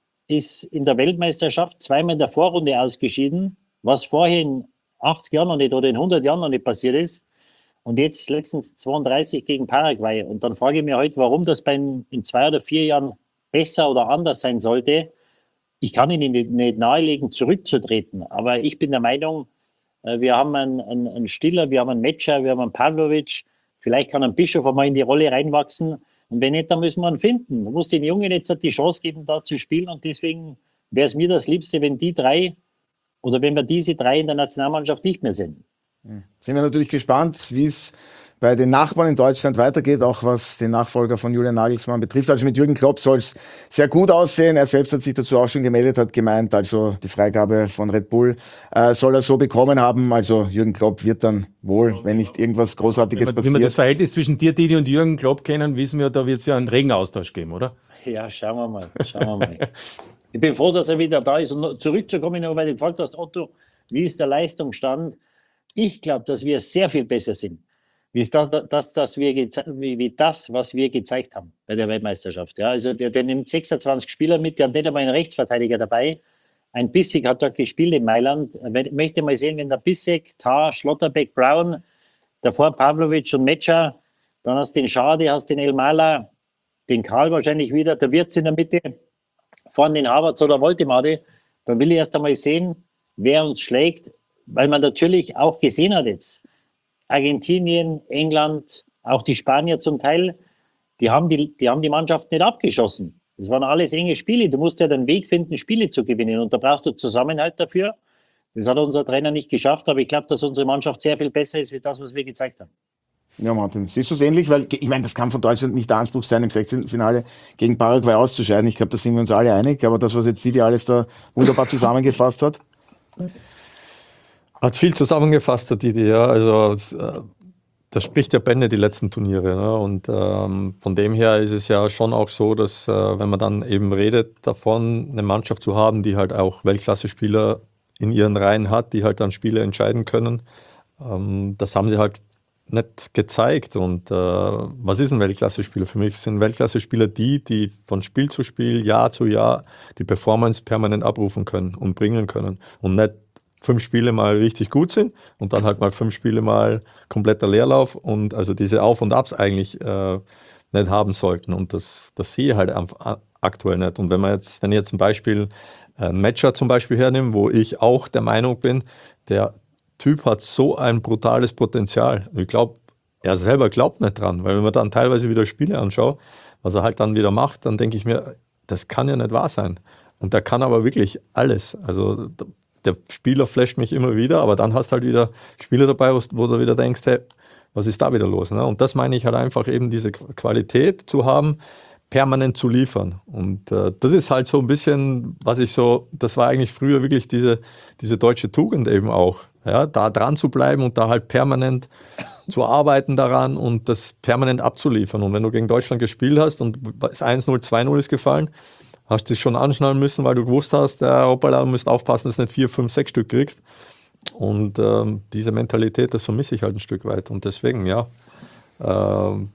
ist in der Weltmeisterschaft zweimal in der Vorrunde ausgeschieden, was vorher in achtzig Jahren noch nicht oder in hundert Jahren noch nicht passiert ist und jetzt letztens zweiunddreißig gegen Paraguay und dann frage ich mich heute, warum das bei in zwei oder vier Jahren besser oder anders sein sollte. Ich kann Ihnen nicht, nicht nahelegen, zurückzutreten, aber ich bin der Meinung, wir haben einen, einen, einen Stiller, wir haben einen Metscher, wir haben einen Pavlovic. Vielleicht kann ein Bischof einmal in die Rolle reinwachsen. Und wenn nicht, dann müssen wir ihn finden. Man muss den Jungen jetzt die Chance geben, da zu spielen. Und deswegen wäre es mir das Liebste, wenn die drei oder wenn wir diese drei in der Nationalmannschaft nicht mehr sind. Sind wir natürlich gespannt, wie es bei den Nachbarn in Deutschland weitergeht, auch was den Nachfolger von Julian Nagelsmann betrifft. Also mit Jürgen Klopp soll es sehr gut aussehen. Er selbst hat sich dazu auch schon gemeldet, hat gemeint, also die Freigabe von Red Bull äh, soll er so bekommen haben. Also Jürgen Klopp wird dann wohl, wenn nicht irgendwas Großartiges wenn wir, passiert. Wenn wir das Verhältnis zwischen dir, Didi und Jürgen Klopp kennen, wissen wir, da wird es ja einen regen Austausch geben, oder? Ja, schauen wir mal. Schauen wir mal. Ich bin froh, dass er wieder da ist. Und zurückzukommen, weil du gefragt hast, Otto, wie ist der Leistungsstand? Ich glaube, dass wir sehr viel besser sind. Wie, ist das, das, das wir wie, wie das, was wir gezeigt haben bei der Weltmeisterschaft. Ja, also der, der nimmt sechsundzwanzig Spieler mit, der hat nicht einmal einen Rechtsverteidiger dabei. Ein Bissek hat dort gespielt in Mailand. Ich möchte mal sehen, wenn der Bissek, Tah, Schlotterbeck, Brown, davor Pavlovic und Metscher, dann hast du den Schade, hast den Elmala, den Karl wahrscheinlich wieder, der Wirtz in der Mitte, vorne den Havertz oder Woltemade. Dann will ich erst einmal sehen, wer uns schlägt, weil man natürlich auch gesehen hat jetzt, Argentinien, England, auch die Spanier zum Teil, die haben die, die haben die Mannschaft nicht abgeschossen. Das waren alles enge Spiele. Du musst ja den Weg finden, Spiele zu gewinnen. Und da brauchst du Zusammenhalt dafür. Das hat unser Trainer nicht geschafft. Aber ich glaube, dass unsere Mannschaft sehr viel besser ist, wie das, was wir gezeigt haben. Ja, Martin, siehst du es ähnlich? Weil, ich meine, das kann von Deutschland nicht der Anspruch sein, im sechzehnten-Finale gegen Paraguay auszuscheiden. Ich glaube, da sind wir uns alle einig. Aber das, was jetzt Didi alles da wunderbar zusammengefasst hat. Hat viel zusammengefasst, der Didi, ja. Also das spricht ja Bände, die letzten Turniere. Ne? Und ähm, von dem her ist es ja schon auch so, dass äh, wenn man dann eben redet davon, eine Mannschaft zu haben, die halt auch Weltklasse-Spieler in ihren Reihen hat, die halt dann Spiele entscheiden können, ähm, das haben sie halt nicht gezeigt. Und äh, was ist ein Weltklasse-Spieler? Für mich sind Weltklasse-Spieler die, die von Spiel zu Spiel, Jahr zu Jahr die Performance permanent abrufen können und bringen können und nicht fünf Spiele mal richtig gut sind und dann halt mal fünf Spiele mal kompletter Leerlauf und also diese Auf- und Abs eigentlich äh, nicht haben sollten. Und das, das sehe ich halt aktuell nicht. Und wenn man jetzt, wenn ich jetzt zum Beispiel einen Matcher zum Beispiel hernehme, wo ich auch der Meinung bin, der Typ hat so ein brutales Potenzial. Ich glaube, er selber glaubt nicht dran, weil wenn man dann teilweise wieder Spiele anschaut, was er halt dann wieder macht, dann denke ich mir, das kann ja nicht wahr sein. Und der kann aber wirklich alles. Also der Spieler flasht mich immer wieder, aber dann hast du halt wieder Spieler dabei, wo du wieder denkst, hey, was ist da wieder los? Ne? Und das meine ich halt einfach eben, diese Qualität zu haben, permanent zu liefern. Und äh, das ist halt so ein bisschen, was ich so, das war eigentlich früher wirklich diese, diese deutsche Tugend eben auch, ja, da dran zu bleiben und da halt permanent zu arbeiten daran und das permanent abzuliefern. Und wenn du gegen Deutschland gespielt hast und das eins null, zwei null ist gefallen, hast du dich schon anschnallen müssen, weil du gewusst hast, ja, hoppala, du musst aufpassen, dass du nicht vier, fünf, sechs Stück kriegst. Und ähm, diese Mentalität, das vermisse ich halt ein Stück weit. Und deswegen, ja, ähm,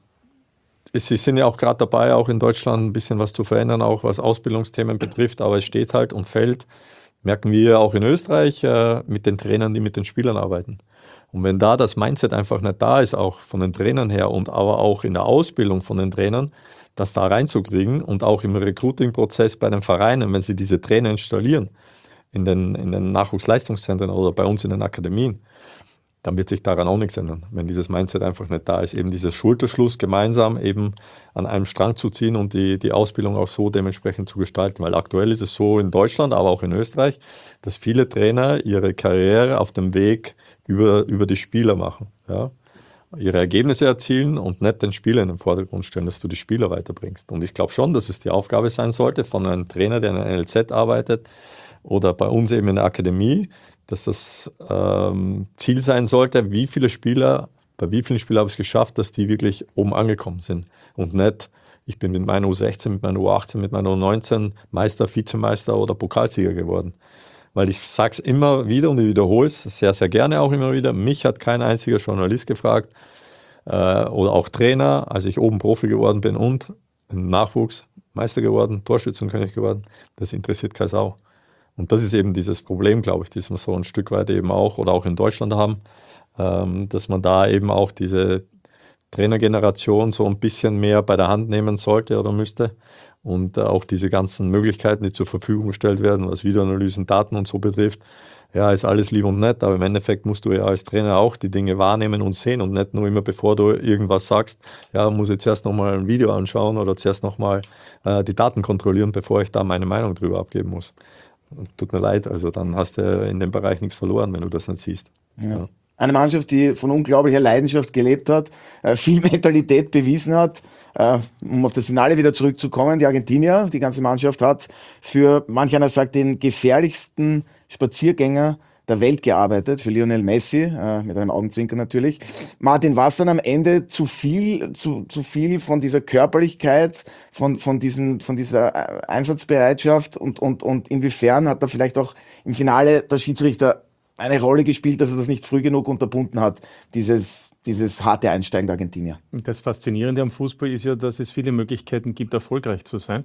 sie sind ja auch gerade dabei, auch in Deutschland ein bisschen was zu verändern, auch was Ausbildungsthemen betrifft. Aber es steht halt und fällt, merken wir auch in Österreich, äh, mit den Trainern, die mit den Spielern arbeiten. Und wenn da das Mindset einfach nicht da ist, auch von den Trainern her und aber auch in der Ausbildung von den Trainern, das da reinzukriegen und auch im Recruiting-Prozess bei den Vereinen, wenn sie diese Trainer installieren, in den, in den Nachwuchsleistungszentren oder bei uns in den Akademien, dann wird sich daran auch nichts ändern, wenn dieses Mindset einfach nicht da ist, eben dieser Schulterschluss gemeinsam eben an einem Strang zu ziehen und die, die Ausbildung auch so dementsprechend zu gestalten. Weil aktuell ist es so in Deutschland, aber auch in Österreich, dass viele Trainer ihre Karriere auf dem Weg über, über die Spieler machen, ja? Ihre Ergebnisse erzielen und nicht den Spieler in den Vordergrund stellen, dass du die Spieler weiterbringst. Und ich glaube schon, dass es die Aufgabe sein sollte von einem Trainer, der in einer N L Z arbeitet, oder bei uns eben in der Akademie, dass das ähm, Ziel sein sollte, wie viele Spieler, bei wie vielen Spielern habe ich es geschafft, dass die wirklich oben angekommen sind. Und nicht, ich bin mit meiner U sechzehn, mit meiner U achtzehn, mit meiner U neunzehn Meister, Vizemeister oder Pokalsieger geworden. Weil ich sage es immer wieder und ich wiederhole es sehr, sehr gerne auch immer wieder, mich hat kein einziger Journalist gefragt äh, oder auch Trainer, als ich oben Profi geworden bin und im Nachwuchs Meister geworden, Torschützenkönig geworden, das interessiert keine Sau. Und das ist eben dieses Problem, glaube ich, das wir so ein Stück weit eben auch oder auch in Deutschland haben, ähm, dass man da eben auch diese Trainergeneration so ein bisschen mehr bei der Hand nehmen sollte oder müsste und äh, auch diese ganzen Möglichkeiten, die zur Verfügung gestellt werden, was Videoanalysen, Daten und so betrifft, ja, ist alles lieb und nett, aber im Endeffekt musst du ja als Trainer auch die Dinge wahrnehmen und sehen und nicht nur immer, bevor du irgendwas sagst, ja, muss ich zuerst nochmal ein Video anschauen oder zuerst nochmal äh, die Daten kontrollieren, bevor ich da meine Meinung drüber abgeben muss. Tut mir leid, also dann hast du in dem Bereich nichts verloren, wenn du das nicht siehst. Ja. Ja. Eine Mannschaft, die von unglaublicher Leidenschaft gelebt hat, äh, viel Mentalität bewiesen hat. Äh, um auf das Finale wieder zurückzukommen, die Argentinier, die ganze Mannschaft hat für, manch einer sagt, den gefährlichsten Spaziergänger der Welt gearbeitet, für Lionel Messi, äh, mit einem Augenzwinkern natürlich. Martin, war es dann am Ende zu viel, zu, zu viel von dieser Körperlichkeit, von, von, diesem, von dieser Einsatzbereitschaft und, und, und inwiefern hat da vielleicht auch im Finale der Schiedsrichter eine Rolle gespielt, dass er das nicht früh genug unterbunden hat, dieses, dieses harte Einsteigen der Argentinier? Das Faszinierende am Fußball ist ja, dass es viele Möglichkeiten gibt, erfolgreich zu sein.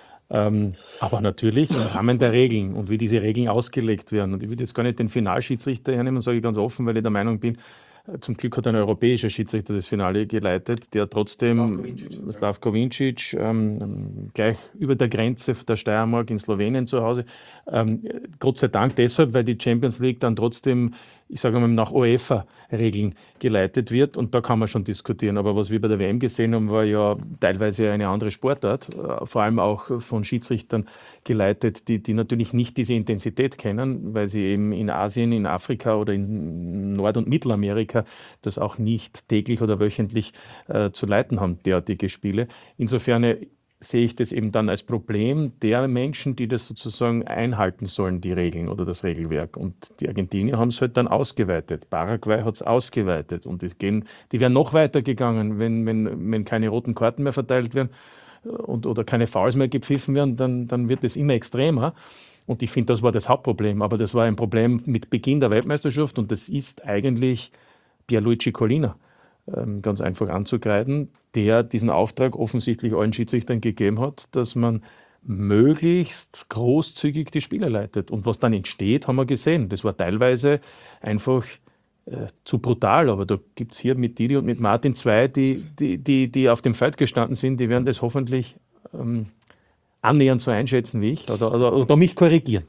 Ähm, aber natürlich im Rahmen der Regeln und wie diese Regeln ausgelegt werden. Und ich will jetzt gar nicht den Finalschiedsrichter hernehmen, sage ich ganz offen, weil ich der Meinung bin, zum Glück hat ein europäischer Schiedsrichter das Finale geleitet, der trotzdem, Slavko Vincic, ähm, gleich über der Grenze der Steiermark in Slowenien zu Hause. Ähm, Gott sei Dank deshalb, weil die Champions League dann trotzdem, ich sage mal, nach UEFA-Regeln geleitet wird. Und da kann man schon diskutieren. Aber was wir bei der W M gesehen haben, war ja teilweise eine andere Sportart, äh, vor allem auch von Schiedsrichtern geleitet, die, die natürlich nicht diese Intensität kennen, weil sie eben in Asien, in Afrika oder in Nord- und Mittelamerika das auch nicht täglich oder wöchentlich äh, zu leiten haben, derartige Spiele. Insofern äh, sehe ich das eben dann als Problem der Menschen, die das sozusagen einhalten sollen, die Regeln oder das Regelwerk. Und die Argentinier haben es halt dann ausgeweitet. Paraguay hat es ausgeweitet. Und es gehen, die wären noch weiter gegangen, wenn, wenn, wenn keine roten Karten mehr verteilt werden und, oder keine Fouls mehr gepfiffen werden, dann, dann wird es immer extremer. Und ich finde, das war das Hauptproblem. Aber das war ein Problem mit Beginn der Weltmeisterschaft und das ist eigentlich Pierluigi Collina ähm, ganz einfach anzukreiden, der diesen Auftrag offensichtlich allen Schiedsrichtern gegeben hat, dass man möglichst großzügig die Spiele leitet. Und was dann entsteht, haben wir gesehen. Das war teilweise einfach äh, zu brutal. Aber da gibt es hier mit Didi und mit Martin zwei, die, die, die, die auf dem Feld gestanden sind, die werden das hoffentlich ähm, annähernd so einschätzen wie ich oder, oder, oder mich korrigieren.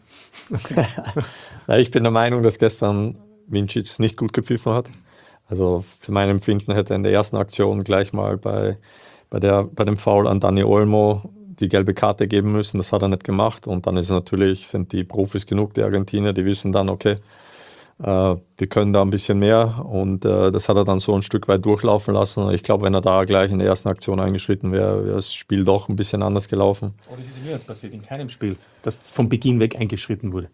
Na, ich bin der Meinung, dass gestern Vincic nicht gut gepfiffen hat. Also für mein Empfinden hätte er in der ersten Aktion gleich mal bei, bei, der, bei dem Foul an Dani Olmo die gelbe Karte geben müssen. Das hat er nicht gemacht. Und dann ist natürlich, sind die Profis genug, die Argentinier, die wissen dann, okay, äh, wir können da ein bisschen mehr. Und äh, das hat er dann so ein Stück weit durchlaufen lassen. Ich glaube, wenn er da gleich in der ersten Aktion eingeschritten wäre, wäre das Spiel doch ein bisschen anders gelaufen. Oh, das ist mir jetzt passiert, in keinem Spiel, das von Beginn weg eingeschritten wurde.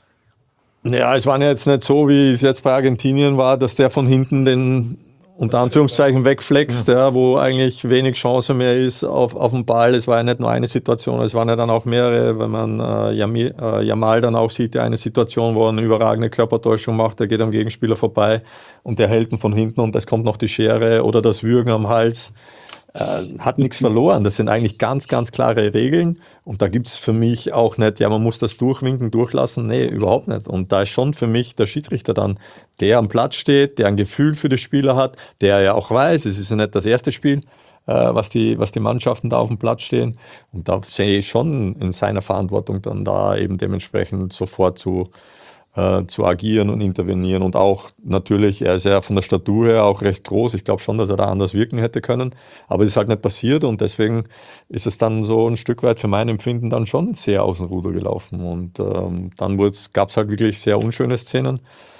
Ja, es war ja jetzt nicht so, wie es jetzt bei Argentinien war, dass der von hinten den unter Anführungszeichen wegflext, ja. Ja, wo eigentlich wenig Chance mehr ist auf, auf den Ball. Es war ja nicht nur eine Situation, es waren ja dann auch mehrere, wenn man äh, Yami, äh, Yamal dann auch sieht, ja, eine Situation, wo er eine überragende Körpertäuschung macht, der geht am Gegenspieler vorbei und der hält ihn von hinten und es kommt noch die Schere oder das Würgen am Hals. Äh, hat nichts verloren. Das sind eigentlich ganz, ganz klare Regeln. Und da gibt es für mich auch nicht, ja, man muss das durchwinken, durchlassen. Nee, überhaupt nicht. Und da ist schon für mich der Schiedsrichter dann, der am Platz steht, der ein Gefühl für die Spieler hat, der ja auch weiß, es ist ja nicht das erste Spiel, äh, was, die, was die Mannschaften da auf dem Platz stehen. Und da sehe ich schon in seiner Verantwortung dann da eben dementsprechend sofort zu Äh, zu agieren und intervenieren und auch natürlich, er ist ja von der Statur her auch recht groß, ich glaube schon, dass er da anders wirken hätte können, aber es ist halt nicht passiert und deswegen ist es dann so ein Stück weit für mein Empfinden dann schon sehr aus dem Ruder gelaufen und ähm, dann gab es halt wirklich sehr unschöne Szenen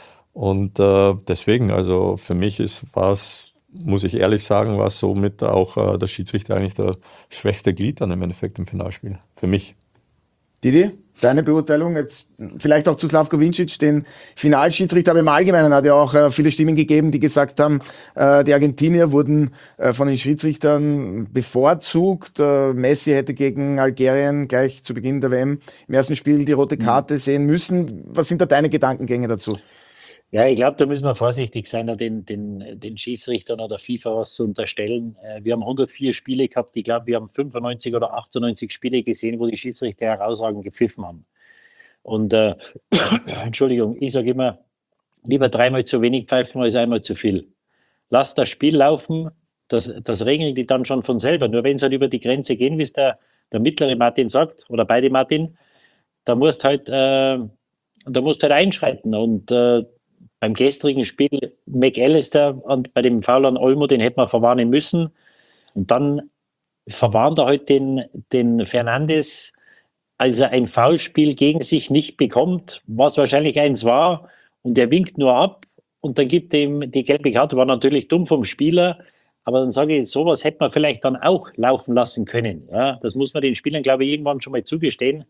und äh, deswegen, also für mich ist was, muss ich ehrlich sagen, war somit auch äh, der Schiedsrichter eigentlich der schwächste Glied dann im Endeffekt im Finalspiel, für mich. Didi, deine Beurteilung jetzt vielleicht auch zu Slavko Vincic, den Finalschiedsrichter, aber im Allgemeinen hat ja auch äh, viele Stimmen gegeben, die gesagt haben, äh, die Argentinier wurden äh, von den Schiedsrichtern bevorzugt. Äh, Messi hätte gegen Algerien gleich zu Beginn der W M im ersten Spiel die rote Karte sehen müssen. Was sind da deine Gedankengänge dazu? Ja, ich glaube, da müssen wir vorsichtig sein, den, den, den Schiedsrichtern oder FIFA was zu unterstellen. Wir haben hundertvier Spiele gehabt. Ich glaube, wir haben fünfundneunzig oder achtundneunzig Spiele gesehen, wo die Schiedsrichter herausragend gepfiffen haben. Und äh, Entschuldigung, ich sage immer, lieber dreimal zu wenig pfeifen als einmal zu viel. Lass das Spiel laufen, das, das regeln die dann schon von selber. Nur wenn sie halt über die Grenze gehen, wie es der, der mittlere Martin sagt, oder beide Martin, da musst halt, äh, da musst halt einschreiten. Und äh, beim gestrigen Spiel McAllister und bei dem Foul an Olmo, den hätte man verwarnen müssen. Und dann verwarnt er halt den, den Fernandes, als er ein Foulspiel gegen sich nicht bekommt, was wahrscheinlich eins war, und er winkt nur ab und dann gibt ihm die gelbe Karte. War natürlich dumm vom Spieler, aber dann sage ich, sowas hätte man vielleicht dann auch laufen lassen können. Ja, das muss man den Spielern, glaube ich, irgendwann schon mal zugestehen.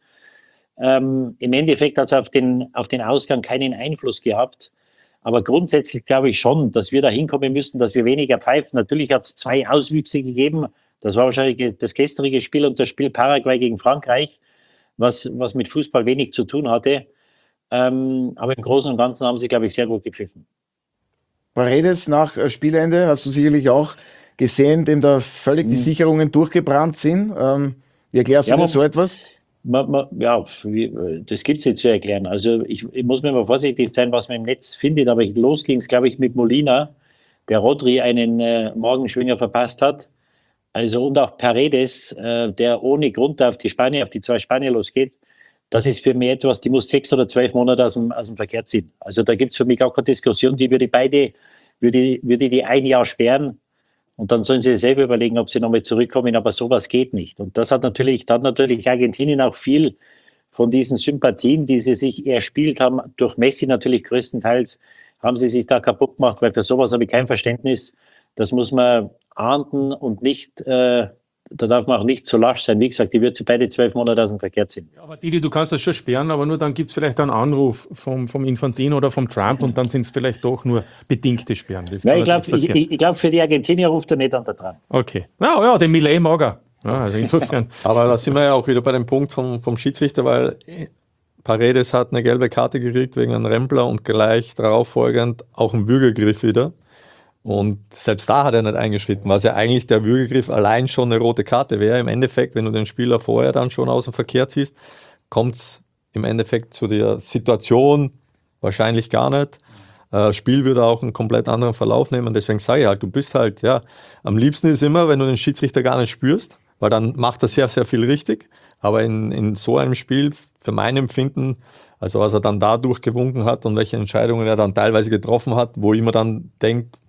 Ähm, Im Endeffekt hat es auf den, auf den Ausgang keinen Einfluss gehabt. Aber grundsätzlich glaube ich schon, dass wir da hinkommen müssen, dass wir weniger pfeifen. Natürlich hat es zwei Auswüchse gegeben. Das war wahrscheinlich das gestrige Spiel und das Spiel Paraguay gegen Frankreich, was, was mit Fußball wenig zu tun hatte. Ähm, aber im Großen und Ganzen haben sie, glaube ich, sehr gut gepfiffen. Paredes nach Spielende hast du sicherlich auch gesehen, dem da völlig mhm. die Sicherungen durchgebrannt sind. Ähm, wie erklärst ja, du dir so etwas? Man, man, ja, das gibt es nicht zu erklären. Also ich, ich muss mir mal vorsichtig sein, was man im Netz findet, aber los ging es, glaube ich, mit Molina, der Rodri einen äh, Morgenschwinger verpasst hat. Also und auch Paredes, äh, der ohne Grund auf die Spanier, auf die zwei Spanier losgeht. Das ist für mich etwas, die muss sechs oder zwölf Monate aus dem, aus dem Verkehr ziehen. Also da gibt es für mich auch keine Diskussion, die würde beide, würde, würde die ein Jahr sperren. Und dann sollen sie selber überlegen, ob sie nochmal zurückkommen, aber sowas geht nicht. Und das hat natürlich, da hat natürlich Argentinien auch viel von diesen Sympathien, die sie sich erspielt haben, durch Messi natürlich größtenteils, haben sie sich da kaputt gemacht, weil für sowas habe ich kein Verständnis. Das muss man ahnden und nicht, äh, da darf man auch nicht so lasch sein. Wie gesagt, die wird sie beide zwölf Monate aus dem Verkehr ziehen. Ja, aber Didi, du kannst das schon sperren, aber nur dann gibt es vielleicht einen Anruf vom, vom Infantino oder vom Trump und dann sind es vielleicht doch nur bedingte Sperren. Das ja, ich glaube, ich, ich glaub, für die Argentinier ruft er nicht an der dran. Okay. Ja, ja, den Millet mag er. Ja, also insofern. Aber da sind wir ja auch wieder bei dem Punkt vom, vom Schiedsrichter, weil Paredes hat eine gelbe Karte gekriegt wegen einem Rempler und gleich darauf folgend auch einen Würgegriff wieder. Und selbst da hat er nicht eingeschritten, was ja eigentlich der Würgegriff allein schon eine rote Karte wäre. Im Endeffekt, wenn du den Spieler vorher dann schon aus dem Verkehr ziehst, kommt es im Endeffekt zu der Situation wahrscheinlich gar nicht. Das Spiel würde auch einen komplett anderen Verlauf nehmen. Deswegen sage ich halt, du bist halt, ja, am liebsten ist immer, wenn du den Schiedsrichter gar nicht spürst, weil dann macht er sehr, sehr viel richtig. Aber in, in so einem Spiel, für mein Empfinden, also was er dann da durchgewunken hat und welche Entscheidungen er dann teilweise getroffen hat, wo ich mir dann denke,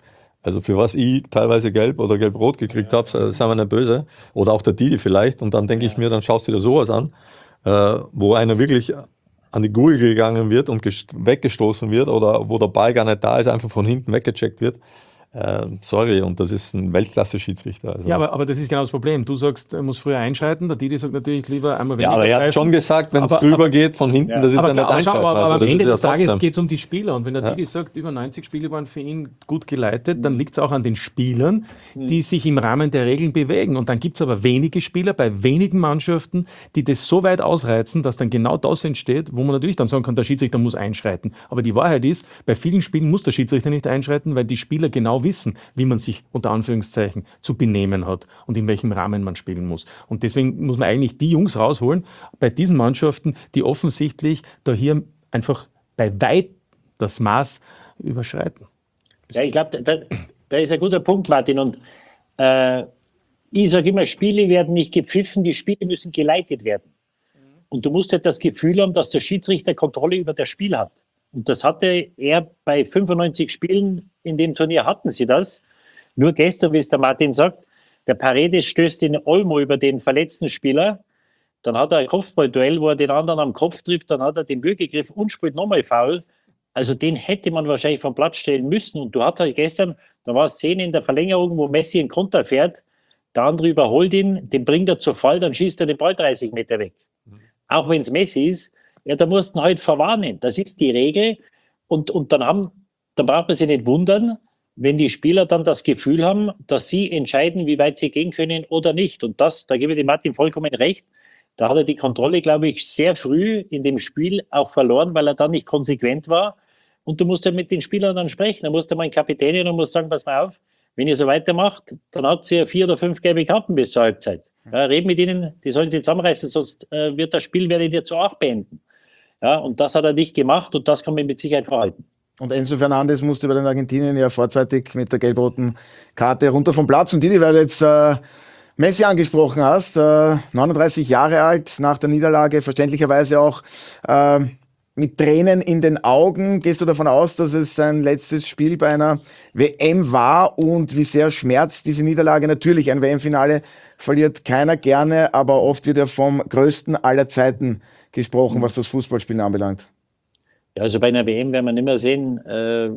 Also für was ich teilweise gelb oder gelb-rot gekriegt habe, sind wir nicht böse. Oder auch der Didi vielleicht. Und dann denke ich mir, dann schaust du dir sowas an, äh, wo einer wirklich an die Gurgel gegangen wird und weggestoßen wird oder wo der Ball gar nicht da ist, einfach von hinten weggecheckt wird. Äh, sorry, und das ist ein Weltklasse-Schiedsrichter. Also. Ja, aber, aber das ist genau das Problem. Du sagst, er muss früher einschreiten, der Didi sagt natürlich lieber einmal weniger. Ja, aber er greifen. hat schon gesagt, wenn es Aber- drüber aber- geht, von hinten, Ja. das ist Aber, ja nicht klar, aber, schau, einschreiben. aber, Also aber am das Ende ist ja des Tages trotzdem. geht es um die Spieler. Und wenn der Ja. Didi sagt, über neunzig Spiele waren für ihn gut geleitet, dann liegt es auch an den Spielern, die sich im Rahmen der Regeln bewegen. Und dann gibt es aber wenige Spieler bei wenigen Mannschaften, die das so weit ausreizen, dass dann genau das entsteht, wo man natürlich dann sagen kann, der Schiedsrichter muss einschreiten. Aber die Wahrheit ist, bei vielen Spielen muss der Schiedsrichter nicht einschreiten, weil die Spieler genau wissen, wie man sich unter Anführungszeichen zu benehmen hat und in welchem Rahmen man spielen muss. Und deswegen muss man eigentlich die Jungs rausholen bei diesen Mannschaften, die offensichtlich da hier einfach bei weit das Maß überschreiten. Ja, ich glaube, da, da ist ein guter Punkt, Martin. Und äh, ich sage immer, Spiele werden nicht gepfiffen, die Spiele müssen geleitet werden. Und du musst halt das Gefühl haben, dass der Schiedsrichter Kontrolle über das Spiel hat. Und das hatte er bei fünfundneunzig Spielen in dem Turnier, hatten sie das. Nur gestern, wie es der Martin sagt, der Paredes stößt den Olmo über den verletzten Spieler. Dann hat er ein Kopfballduell, wo er den anderen am Kopf trifft. Dann hat er den Würgegriff und spielt nochmal Foul. Also den hätte man wahrscheinlich vom Platz stellen müssen. Und du hattest halt gestern, da war eine Szene in der Verlängerung, wo Messi einen Konter fährt. Der andere überholt ihn, den bringt er zu Fall, dann schießt er den Ball dreißig Meter weg. Mhm. Auch wenn es Messi ist, ja, da musst du ihn halt verwarnen. Das ist die Regel. Und, und dann, haben, dann braucht man sich nicht wundern, wenn die Spieler dann das Gefühl haben, dass sie entscheiden, wie weit sie gehen können oder nicht. Und das, da gebe ich dem Martin vollkommen recht, da hat er die Kontrolle, glaube ich, sehr früh in dem Spiel auch verloren, weil er dann nicht konsequent war. Und du musst ja mit den Spielern dann sprechen. Da musst du mal einen Kapitän hin und musst sagen, pass mal auf, wenn ihr so weitermacht, dann habt ihr vier oder fünf gelbe Karten bis zur Halbzeit. Ja, red mit ihnen, die sollen sie zusammenreißen, sonst äh, wird das Spiel, werdet ihr zu acht beenden. Ja, und das hat er nicht gemacht und das kann man mit Sicherheit verhalten. Und Enzo Fernandes musste bei den Argentinien ja vorzeitig mit der gelb-roten Karte runter vom Platz. Und Didi, weil du jetzt äh, Messi angesprochen hast, äh, neununddreißig Jahre alt, nach der Niederlage verständlicherweise auch äh, mit Tränen in den Augen. Gehst du davon aus, dass es sein letztes Spiel bei einer W M war und wie sehr schmerzt diese Niederlage? Natürlich, ein W M-Finale verliert keiner gerne, aber oft wird ja vom größten aller Zeiten gesprochen, was das Fußballspielen anbelangt. Ja, also bei einer W M werden wir nicht mehr sehen. Äh,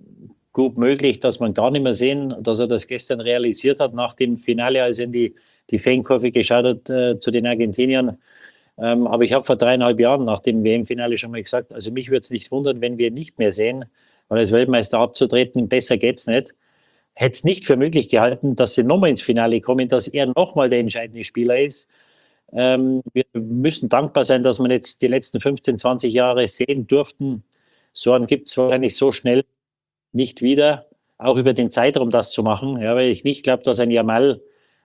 gut möglich, dass man gar nicht mehr sehen, dass er das gestern realisiert hat nach dem Finale, als er in die, die Fankurve geschaut hat äh, zu den Argentiniern. Ähm, aber ich habe vor dreieinhalb Jahren nach dem W M-Finale schon mal gesagt, also mich würde es nicht wundern, wenn wir nicht mehr sehen, weil als Weltmeister abzutreten, besser geht's nicht. Hätte es nicht für möglich gehalten, dass sie nochmal ins Finale kommen, dass er nochmal der entscheidende Spieler ist. Ähm, wir müssen dankbar sein, dass wir jetzt die letzten fünfzehn, zwanzig Jahre sehen durften. So einen gibt es wahrscheinlich so schnell nicht wieder, auch über den Zeitraum das zu machen. Ja, weil ich nicht glaube, dass ein Yamal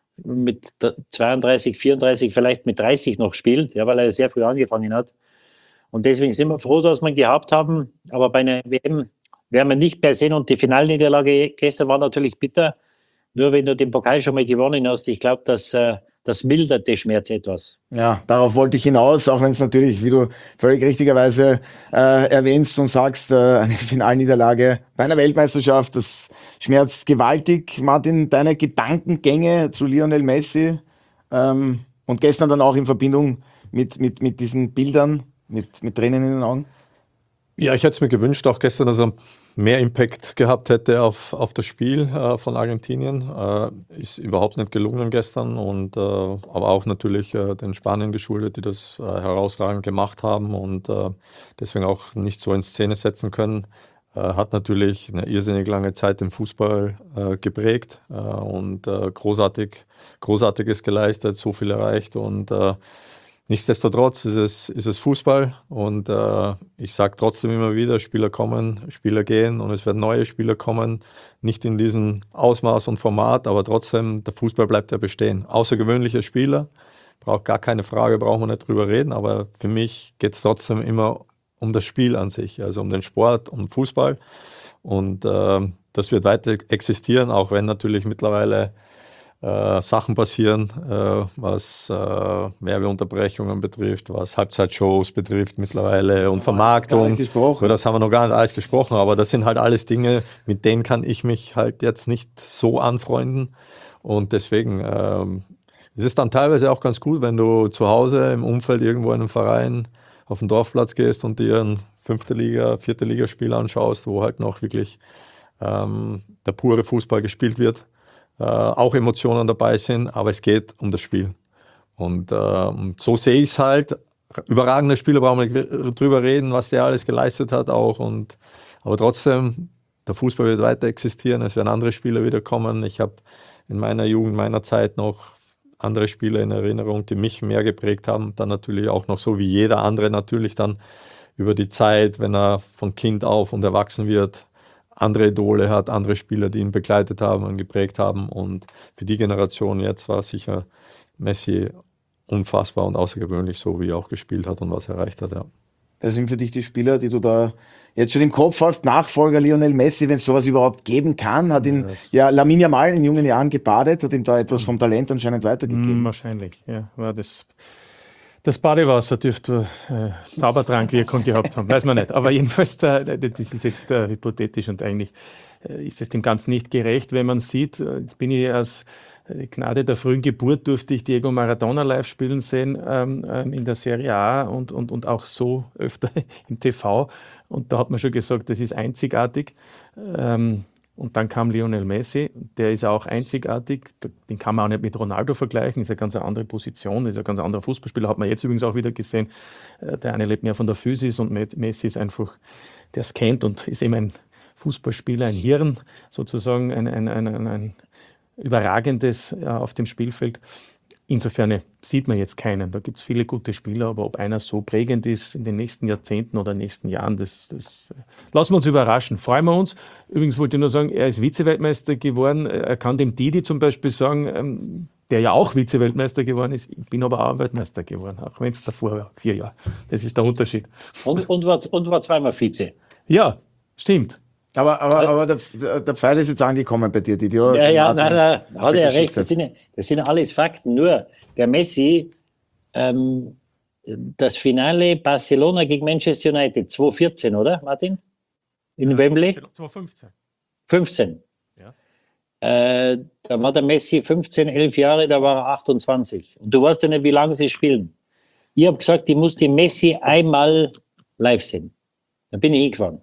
mit zweiunddreißig, vierunddreißig, vielleicht mit dreißig noch spielt, ja, weil er sehr früh angefangen hat. Und deswegen sind wir froh, dass wir ihn gehabt haben. Aber bei einer W M werden wir nicht mehr sehen. Und die Finalniederlage gestern war natürlich bitter. Nur wenn du den Pokal schon mal gewonnen hast, ich glaube, dass äh, das mildert den Schmerz etwas. Ja, darauf wollte ich hinaus, auch wenn es natürlich, wie du völlig richtigerweise äh, erwähnst und sagst, äh, eine Finalniederlage bei einer Weltmeisterschaft, das schmerzt gewaltig. Martin, deine Gedankengänge zu Lionel Messi ähm, und gestern dann auch in Verbindung mit, mit, mit diesen Bildern, mit, mit Tränen in den Augen? Ja, ich hätte es mir gewünscht, auch gestern, dass er mehr Impact gehabt hätte auf, auf das Spiel äh, von Argentinien. Äh, ist überhaupt nicht gelungen gestern, und, äh, aber auch natürlich äh, den Spaniern geschuldet, die das äh, herausragend gemacht haben und äh, deswegen auch nicht so in Szene setzen können. Äh, hat natürlich eine irrsinnig lange Zeit im Fußball äh, geprägt äh, und äh, großartig, Großartiges geleistet, so viel erreicht, und äh, nichtsdestotrotz ist es, ist es Fußball, und äh, ich sage trotzdem immer wieder, Spieler kommen, Spieler gehen, und es werden neue Spieler kommen, nicht in diesem Ausmaß und Format, aber trotzdem, der Fußball bleibt ja bestehen. Außergewöhnliche Spieler, braucht gar keine Frage, brauchen wir nicht drüber reden, aber für mich geht es trotzdem immer um das Spiel an sich, also um den Sport, um Fußball, und äh, das wird weiter existieren, auch wenn natürlich mittlerweile äh, Sachen passieren, äh, was äh, Werbeunterbrechungen betrifft, was Halbzeitshows betrifft mittlerweile und Vermarktung. Gesprochen. Das haben wir noch gar nicht alles gesprochen, aber das sind halt alles Dinge, mit denen kann ich mich halt jetzt nicht so anfreunden. Und deswegen ähm, es ist dann teilweise auch ganz cool, wenn du zu Hause im Umfeld irgendwo in einem Verein auf den Dorfplatz gehst und dir ein fünfte Liga, vierte Ligaspiel anschaust, wo halt noch wirklich ähm, der pure Fußball gespielt wird, äh, auch Emotionen dabei sind, aber es geht um das Spiel. Und äh, so sehe ich es halt. Überragende Spieler, brauchen wir nicht drüber reden, was der alles geleistet hat auch. Und, aber trotzdem, der Fußball wird weiter existieren, es werden andere Spieler wieder kommen. Ich habe in meiner Jugend, meiner Zeit noch andere Spieler in Erinnerung, die mich mehr geprägt haben. Dann natürlich auch noch so wie jeder andere natürlich dann über die Zeit, wenn er von Kind auf und erwachsen wird, andere Idole hat, andere Spieler, die ihn begleitet haben und geprägt haben. Und für die Generation jetzt war sicher Messi unfassbar und außergewöhnlich, so wie er auch gespielt hat und was er erreicht hat. Ja. Das sind für dich die Spieler, die du da jetzt schon im Kopf hast. Nachfolger Lionel Messi, wenn es sowas überhaupt geben kann, hat ihn ja, ja Lamine Yamal in jungen Jahren gebadet, hat ihm da etwas vom Talent anscheinend weitergegeben. Mm, wahrscheinlich, ja. War das, das Badewasser dürfte äh, Zaubertrankwirkung gehabt haben, weiß man nicht. Aber jedenfalls, da, das ist jetzt äh, hypothetisch und eigentlich äh, ist es dem Ganzen nicht gerecht, wenn man sieht, äh, jetzt bin ich als Gnade der frühen Geburt durfte ich Diego Maradona live spielen sehen ähm, in der Serie A und, und, und auch so öfter im T V. Und da hat man schon gesagt, das ist einzigartig. Ähm, und dann kam Lionel Messi, der ist auch einzigartig. Den kann man auch nicht mit Ronaldo vergleichen, ist eine ganz andere Position, ist ein ganz anderer Fußballspieler. Hat man jetzt übrigens auch wieder gesehen. Der eine lebt mehr von der Physis und Messi ist einfach, der es kennt und ist eben ein Fußballspieler, ein Hirn sozusagen, ein, ein, ein, ein, ein Überragendes ja, auf dem Spielfeld. Insofern sieht man jetzt keinen. Da gibt es viele gute Spieler, aber ob einer so prägend ist in den nächsten Jahrzehnten oder nächsten Jahren, das, das lassen wir uns überraschen. Freuen wir uns. Übrigens wollte ich nur sagen, er ist Vize-Weltmeister geworden. Er kann dem Didi zum Beispiel sagen, ähm, der ja auch Vize-Weltmeister geworden ist, ich bin aber auch Weltmeister geworden, auch wenn es davor war, vier Jahre. Das ist der Unterschied. Und, und, war, und war zweimal Vize. Ja, stimmt. Aber, aber, aber der, der Pfeil ist jetzt angekommen bei dir, die Ja, ja, nein, nein, hat er recht. Das sind, das sind alles Fakten. Nur der Messi, ähm, das Finale Barcelona gegen Manchester United, zwanzig vierzehn, oder, Martin? In ja, Wembley? zwanzig fünfzehn. fünfzehn. Ja. Äh, da war der Messi fünfzehn, elf Jahre, da war er achtundzwanzig. Und du weißt ja nicht, wie lange sie spielen. Ich habe gesagt, ich muss den Messi einmal live sehen. Da bin ich hingefahren.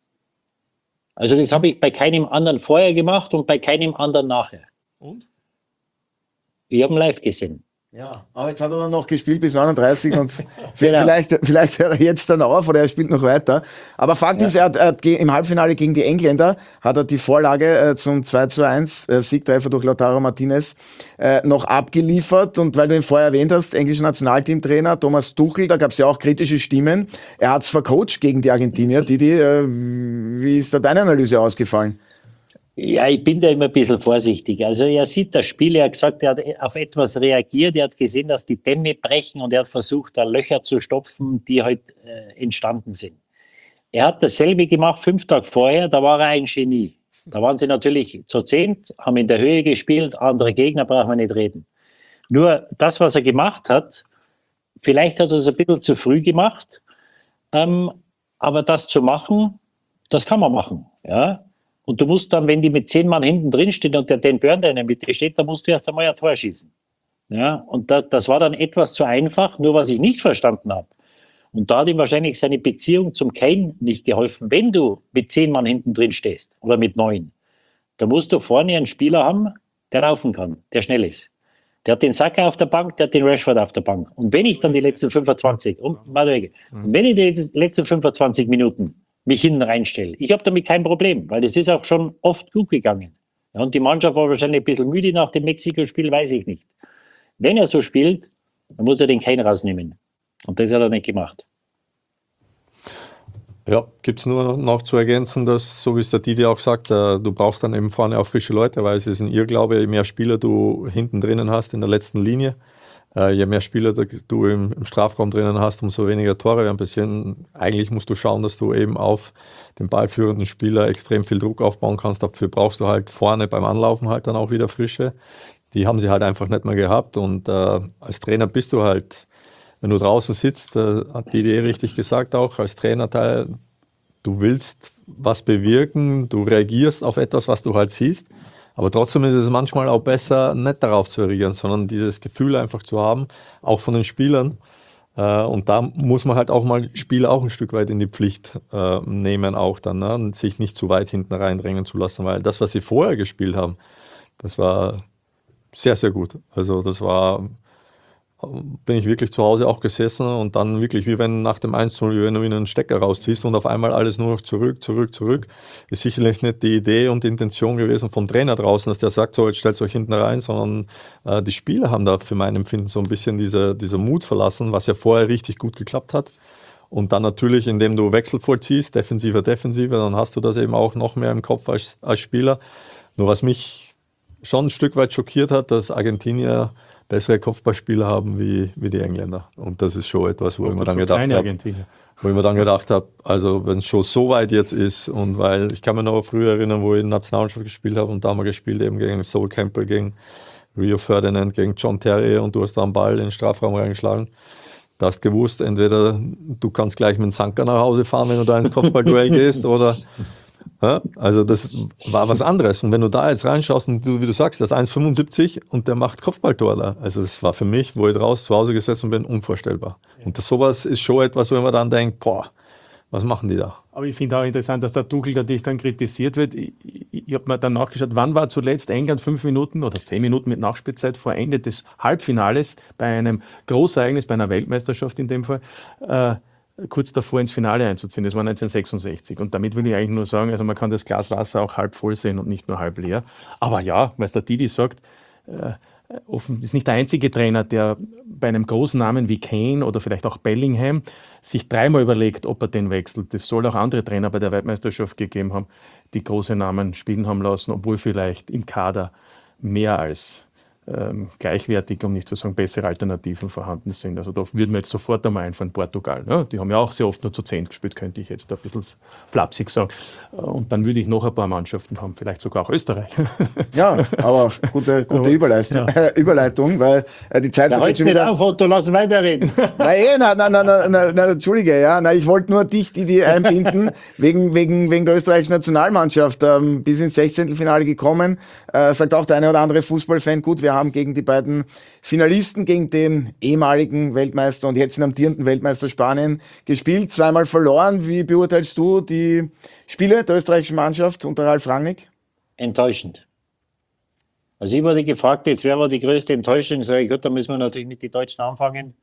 Also das habe ich bei keinem anderen vorher gemacht und bei keinem anderen nachher. Und? Ich habe ihn live gesehen. Ja, aber jetzt hat er dann noch gespielt bis neununddreißig und vielleicht, vielleicht hört er jetzt dann auf oder er spielt noch weiter. Aber Fakt ja. ist, er hat, er hat im Halbfinale gegen die Engländer hat er die Vorlage äh, zum zwei zu eins, äh, Siegtreffer durch Lautaro Martinez, äh, noch abgeliefert. Und weil du ihn vorher erwähnt hast, englischer Nationalteamtrainer Thomas Tuchel, da gab es ja auch kritische Stimmen. Er hat es vercoacht gegen die Argentinier. Didi, äh, wie ist da deine Analyse ausgefallen? Ja, ich bin da immer ein bisschen vorsichtig. Also er sieht das Spiel, er hat gesagt, er hat auf etwas reagiert, er hat gesehen, dass die Dämme brechen und er hat versucht, da Löcher zu stopfen, die halt äh, entstanden sind. Er hat dasselbe gemacht fünf Tage vorher, da war er ein Genie. Da waren sie natürlich zu zehnt, haben in der Höhe gespielt, andere Gegner, brauchen wir nicht reden. Nur das, was er gemacht hat, vielleicht hat er es ein bisschen zu früh gemacht, ähm, aber das zu machen, das kann man machen, ja. Und du musst dann, wenn die mit zehn Mann hinten drin stehen und der Dan Burn in der Mitte steht, dann musst du erst einmal ein Tor schießen. Ja, und da, das war dann etwas zu einfach, nur was ich nicht verstanden habe. Und da hat ihm wahrscheinlich seine Beziehung zum Kane nicht geholfen. Wenn du mit zehn Mann hinten drin stehst oder mit neun, da musst du vorne einen Spieler haben, der laufen kann, der schnell ist. Der hat den Saka auf der Bank, der hat den Rashford auf der Bank. Und wenn ich dann die letzten fünfundzwanzig, und, und wenn ich die letzten fünfundzwanzig Minuten mich hinten reinstelle. Ich habe damit kein Problem, weil das ist auch schon oft gut gegangen. Ja, und die Mannschaft war wahrscheinlich ein bisschen müde nach dem Mexiko-Spiel, weiß ich nicht. Wenn er so spielt, dann muss er den Kane rausnehmen. Und das hat er nicht gemacht. Ja, gibt es nur noch zu ergänzen, dass, so wie es der Didi auch sagt, äh, du brauchst dann eben vorne auch frische Leute, weil es ist ein Irrglaube, je mehr Spieler du hinten drinnen hast in der letzten Linie, äh, je mehr Spieler du im, im Strafraum drinnen hast, umso weniger Tore werden passieren. Eigentlich musst du schauen, dass du eben auf den ballführenden Spieler extrem viel Druck aufbauen kannst. Dafür brauchst du halt vorne beim Anlaufen halt dann auch wieder Frische, die haben sie halt einfach nicht mehr gehabt. Und äh, als Trainer bist du halt, wenn du draußen sitzt, äh, hat die Idee richtig gesagt auch, als Trainerteil, du willst was bewirken, du reagierst auf etwas, was du halt siehst. Aber trotzdem ist es manchmal auch besser, nicht darauf zu reagieren, sondern dieses Gefühl einfach zu haben, auch von den Spielern. Äh, und da muss man halt auch mal Spieler auch ein Stück weit in die Pflicht äh, nehmen, auch dann, ne? Und sich nicht zu weit hinten reindrängen zu lassen, weil das, was sie vorher gespielt haben, das war sehr, sehr gut. Also das war, bin ich wirklich zu Hause auch gesessen und dann wirklich, wie wenn nach dem eins zu null, wenn du einen Stecker rausziehst und auf einmal alles nur noch zurück, zurück, zurück, ist sicherlich nicht die Idee und die Intention gewesen vom Trainer draußen, dass der sagt, so, jetzt stellt euch hinten rein, sondern äh, die Spieler haben da für mein Empfinden so ein bisschen diese, dieser Mut verlassen, was ja vorher richtig gut geklappt hat. Und dann natürlich, indem du Wechsel vollziehst, defensiver, defensiver, dann hast du das eben auch noch mehr im Kopf als, als Spieler. Nur was mich schon ein Stück weit schockiert hat, dass Argentinier bessere Kopfballspieler haben wie, wie die Engländer. Und das ist schon etwas, wo ich mir dann gedacht habe, wo ich mir dann gedacht habe, also wenn es schon so weit jetzt ist und weil ich kann mich noch früher erinnern, wo ich in der Nationalmannschaft gespielt habe und da haben wir gespielt eben gegen Sol Campbell, gegen Rio Ferdinand, gegen John Terry und du hast da einen Ball in den Strafraum reingeschlagen. Da hast gewusst, entweder du kannst gleich mit dem Sanker nach Hause fahren, wenn du da ins Kopfballduell gehst oder ja, also das war was anderes. Und wenn du da jetzt reinschaust und du, wie du sagst, das ist eins Komma fünfundsiebzig und der macht Kopfballtor da. Also das war für mich, wo ich draußen zu Hause gesessen bin, unvorstellbar. Ja. Und das, sowas ist schon etwas, wo man dann denkt, boah, was machen die da? Aber ich finde auch interessant, dass der Tuchel natürlich dann kritisiert wird. Ich, ich, ich habe mir dann nachgeschaut, wann war zuletzt England fünf Minuten oder zehn Minuten mit Nachspielzeit vor Ende des Halbfinales bei einem Großereignis, bei einer Weltmeisterschaft in dem Fall, äh, kurz davor ins Finale einzuziehen. Das war neunzehnhundertsechsundsechzig. Und damit will ich eigentlich nur sagen, also man kann das Glas Wasser auch halb voll sehen und nicht nur halb leer. Aber ja, was der Didi sagt, äh, offen, ist nicht der einzige Trainer, der bei einem großen Namen wie Kane oder vielleicht auch Bellingham sich dreimal überlegt, ob er den wechselt. Es soll auch andere Trainer bei der Weltmeisterschaft gegeben haben, die große Namen spielen haben lassen, obwohl vielleicht im Kader mehr als Ähm, gleichwertig, um nicht zu sagen bessere Alternativen vorhanden sind. Also da würden wir jetzt sofort einmal einfallen, Portugal. Ne? Die haben ja auch sehr oft nur zu zehn gespielt, könnte ich jetzt ein bisschen flapsig sagen. Und dann würde ich noch ein paar Mannschaften haben, vielleicht sogar auch Österreich. Ja, aber gute, gute Überleitung, ja. äh, Überleitung, weil äh, die Zeit... Da heute nicht wieder auf, Otto, lass uns weiterreden. Nein, nein, nein, nein, nein, nein, nein, Entschuldige, ja. Nein, ich wollte nur dich, die, die einbinden, wegen, wegen, wegen der österreichischen Nationalmannschaft, ähm, bis ins Sechzehntelfinale gekommen. Äh, sagt auch der eine oder andere Fußballfan, gut, wir haben gegen die beiden Finalisten, gegen den ehemaligen Weltmeister und jetzt amtierenden Weltmeister Spanien gespielt, zweimal verloren. Wie beurteilst du die Spiele der österreichischen Mannschaft unter Ralf Rangnick? Enttäuschend. Also ich wurde gefragt, jetzt wer war die größte Enttäuschung? Sag ich, gut, da müssen wir natürlich mit den Deutschen anfangen.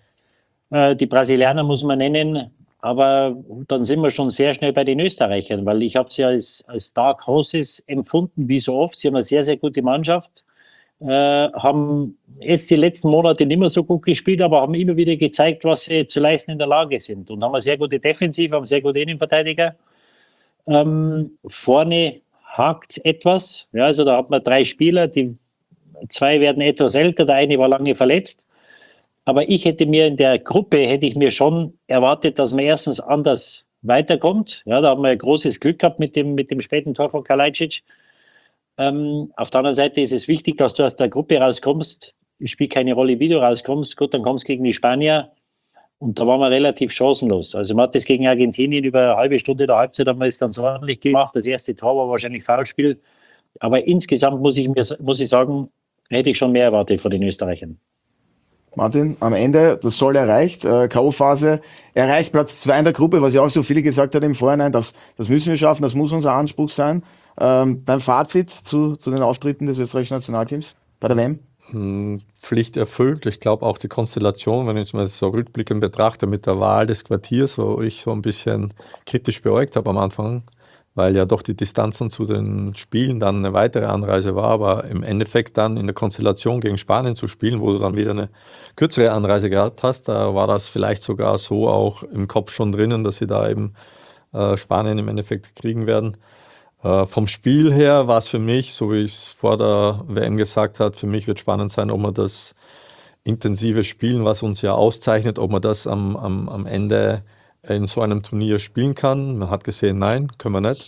Äh, die Brasilianer muss man nennen, aber dann sind wir schon sehr schnell bei den Österreichern, weil ich habe sie als, als Dark Horses empfunden, wie so oft. Sie haben eine sehr, sehr gute Mannschaft. Äh, haben jetzt die letzten Monate nicht mehr so gut gespielt, aber haben immer wieder gezeigt, was sie zu leisten in der Lage sind. Und haben eine sehr gute Defensive, haben sehr gute Innenverteidiger. Ähm, vorne hakt es etwas. Ja, also da hat man drei Spieler, die zwei werden etwas älter, der eine war lange verletzt. Aber ich hätte mir in der Gruppe, hätte ich mir schon erwartet, dass man erstens anders weiterkommt. Ja, da haben wir ein großes Glück gehabt mit dem, mit dem späten Tor von Kalajdzic. Ähm, auf der anderen Seite ist es wichtig, dass du aus der Gruppe rauskommst. Es spielt keine Rolle, wie du rauskommst. Gut, dann kommst du gegen die Spanier. Und da waren wir relativ chancenlos. Also man hat das gegen Argentinien über eine halbe Stunde der Halbzeit haben wir es ganz ordentlich gemacht. Das erste Tor war wahrscheinlich Foulspiel. Aber insgesamt muss ich, mir, muss ich sagen, hätte ich schon mehr erwartet von den Österreichern. Martin, am Ende, das Soll erreicht, äh, K O-Phase erreicht, Platz zwei in der Gruppe, was ja auch so viele gesagt hat im Vorhinein, das, das müssen wir schaffen, das muss unser Anspruch sein. Ähm, dein Fazit zu, zu den Auftritten des österreichischen Nationalteams bei der W M? Hm, Pflicht erfüllt. Ich glaube auch die Konstellation, wenn ich jetzt mal so rückblickend betrachte mit der Wahl des Quartiers, wo ich so ein bisschen kritisch beäugt habe am Anfang, weil ja doch die Distanzen zu den Spielen dann eine weitere Anreise war, aber im Endeffekt dann in der Konstellation gegen Spanien zu spielen, wo du dann wieder eine kürzere Anreise gehabt hast, da war das vielleicht sogar so auch im Kopf schon drinnen, dass sie da eben äh, Spanien im Endeffekt kriegen werden. Äh, vom Spiel her war es für mich, so wie ich es vor der W M gesagt habe, für mich wird spannend sein, ob man das intensive Spielen, was uns ja auszeichnet, ob man das am, am, am Ende in so einem Turnier spielen kann. Man hat gesehen, nein, können wir nicht.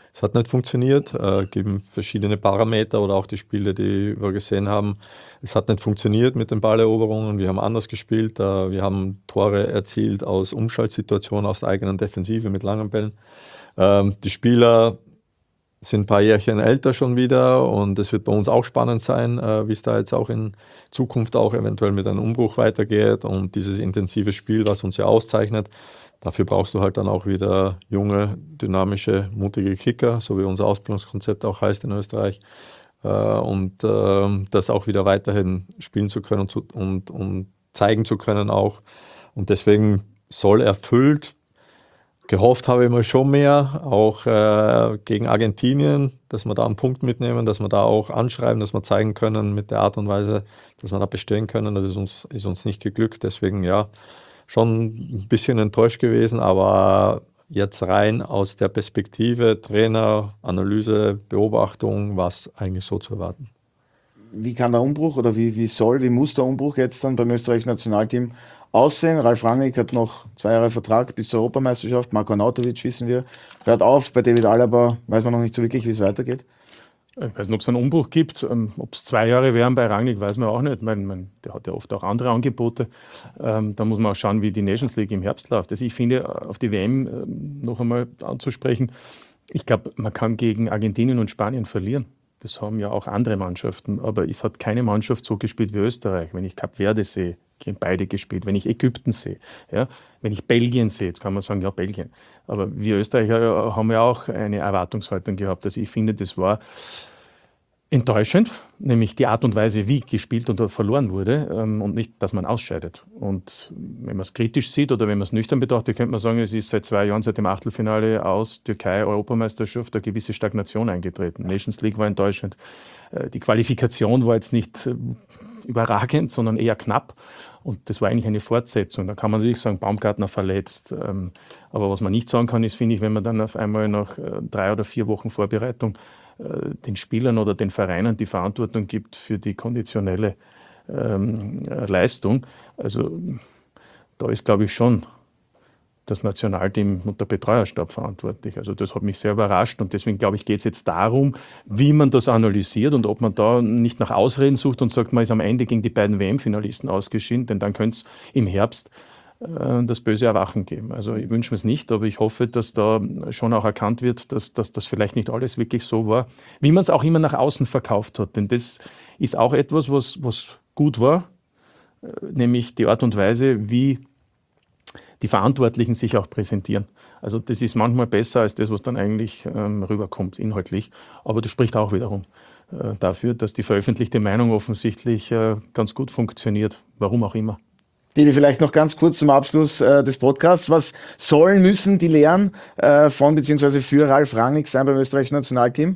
Es hat nicht funktioniert, äh, geben verschiedene Parameter oder auch die Spiele, die wir gesehen haben. Es hat nicht funktioniert mit den Balleroberungen, wir haben anders gespielt, äh, wir haben Tore erzielt aus Umschaltsituationen, aus der eigenen Defensive mit langen Bällen. Ähm, die Spieler sind ein paar Jährchen älter schon wieder und es wird bei uns auch spannend sein, äh, wie es da jetzt auch in Zukunft auch eventuell mit einem Umbruch weitergeht und dieses intensive Spiel, was uns ja auszeichnet. Dafür brauchst du halt dann auch wieder junge, dynamische, mutige Kicker, so wie unser Ausbildungskonzept auch heißt in Österreich. Äh, und äh, das auch wieder weiterhin spielen zu können und, zu, und, und zeigen zu können auch. Und deswegen soll erfüllt. Gehofft habe ich mal schon mehr, auch äh, gegen Argentinien, dass wir da einen Punkt mitnehmen, dass wir da auch anschreiben, dass wir zeigen können mit der Art und Weise, dass wir da bestehen können. Das ist uns, ist uns nicht geglückt. Deswegen ja, schon ein bisschen enttäuscht gewesen, aber jetzt rein aus der Perspektive Trainer, Analyse, Beobachtung war es eigentlich so zu erwarten. Wie kann der Umbruch oder wie, wie soll, wie muss der Umbruch jetzt dann beim österreichischen Nationalteam aussehen? Ralf Rangnick hat noch zwei Jahre Vertrag bis zur Europameisterschaft. Marko Arnautovic, wissen wir, hört auf. Bei David Alaba weiß man noch nicht so wirklich, wie es weitergeht. Ich weiß nicht, ob es einen Umbruch gibt. Ähm, ob es zwei Jahre wären bei Rangnick, weiß man auch nicht. Ich meine, man, der hat ja oft auch andere Angebote. Ähm, da muss man auch schauen, wie die Nations League im Herbst läuft. Also ich finde, auf die W M ähm, noch einmal anzusprechen, ich glaube, man kann gegen Argentinien und Spanien verlieren. Das haben ja auch andere Mannschaften, aber es hat keine Mannschaft so gespielt wie Österreich. Wenn ich Kap Verde sehe, gegen beide gespielt. Wenn ich Ägypten sehe, ja, wenn ich Belgien sehe, jetzt kann man sagen, ja, Belgien. Aber wir Österreicher haben ja auch eine Erwartungshaltung gehabt. Also ich finde, das war enttäuschend, nämlich die Art und Weise, wie gespielt und verloren wurde ähm, und nicht, dass man ausscheidet. Und wenn man es kritisch sieht oder wenn man es nüchtern betrachtet, könnte man sagen, es ist seit zwei Jahren, seit dem Achtelfinale aus Türkei-Europameisterschaft, eine gewisse Stagnation eingetreten. Nations League war enttäuschend. Äh, die Qualifikation war jetzt nicht äh, überragend, sondern eher knapp. Und das war eigentlich eine Fortsetzung. Da kann man natürlich sagen, Baumgartner verletzt. Ähm, aber was man nicht sagen kann, ist, finde ich, wenn man dann auf einmal nach äh, drei oder vier Wochen Vorbereitung den Spielern oder den Vereinen die Verantwortung gibt für die konditionelle ähm, Leistung. Also da ist, glaube ich, schon das Nationalteam und der Betreuerstab verantwortlich. Also das hat mich sehr überrascht und deswegen, glaube ich, geht es jetzt darum, wie man das analysiert und ob man da nicht nach Ausreden sucht und sagt, man ist am Ende gegen die beiden W M-Finalisten ausgeschieden, denn dann könnte es im Herbst das böse Erwachen geben. Also ich wünsche mir es nicht, aber ich hoffe, dass da schon auch erkannt wird, dass, dass das vielleicht nicht alles wirklich so war, wie man es auch immer nach außen verkauft hat. Denn das ist auch etwas, was, was gut war, nämlich die Art und Weise, wie die Verantwortlichen sich auch präsentieren. Also das ist manchmal besser als das, was dann eigentlich ähm, rüberkommt, inhaltlich. Aber das spricht auch wiederum äh, dafür, dass die veröffentlichte Meinung offensichtlich äh, ganz gut funktioniert, warum auch immer. Didi, vielleicht noch ganz kurz zum Abschluss äh, des Podcasts. Was sollen, müssen die Lehren äh, von bzw. für Ralf Rangnick sein beim österreichischen Nationalteam?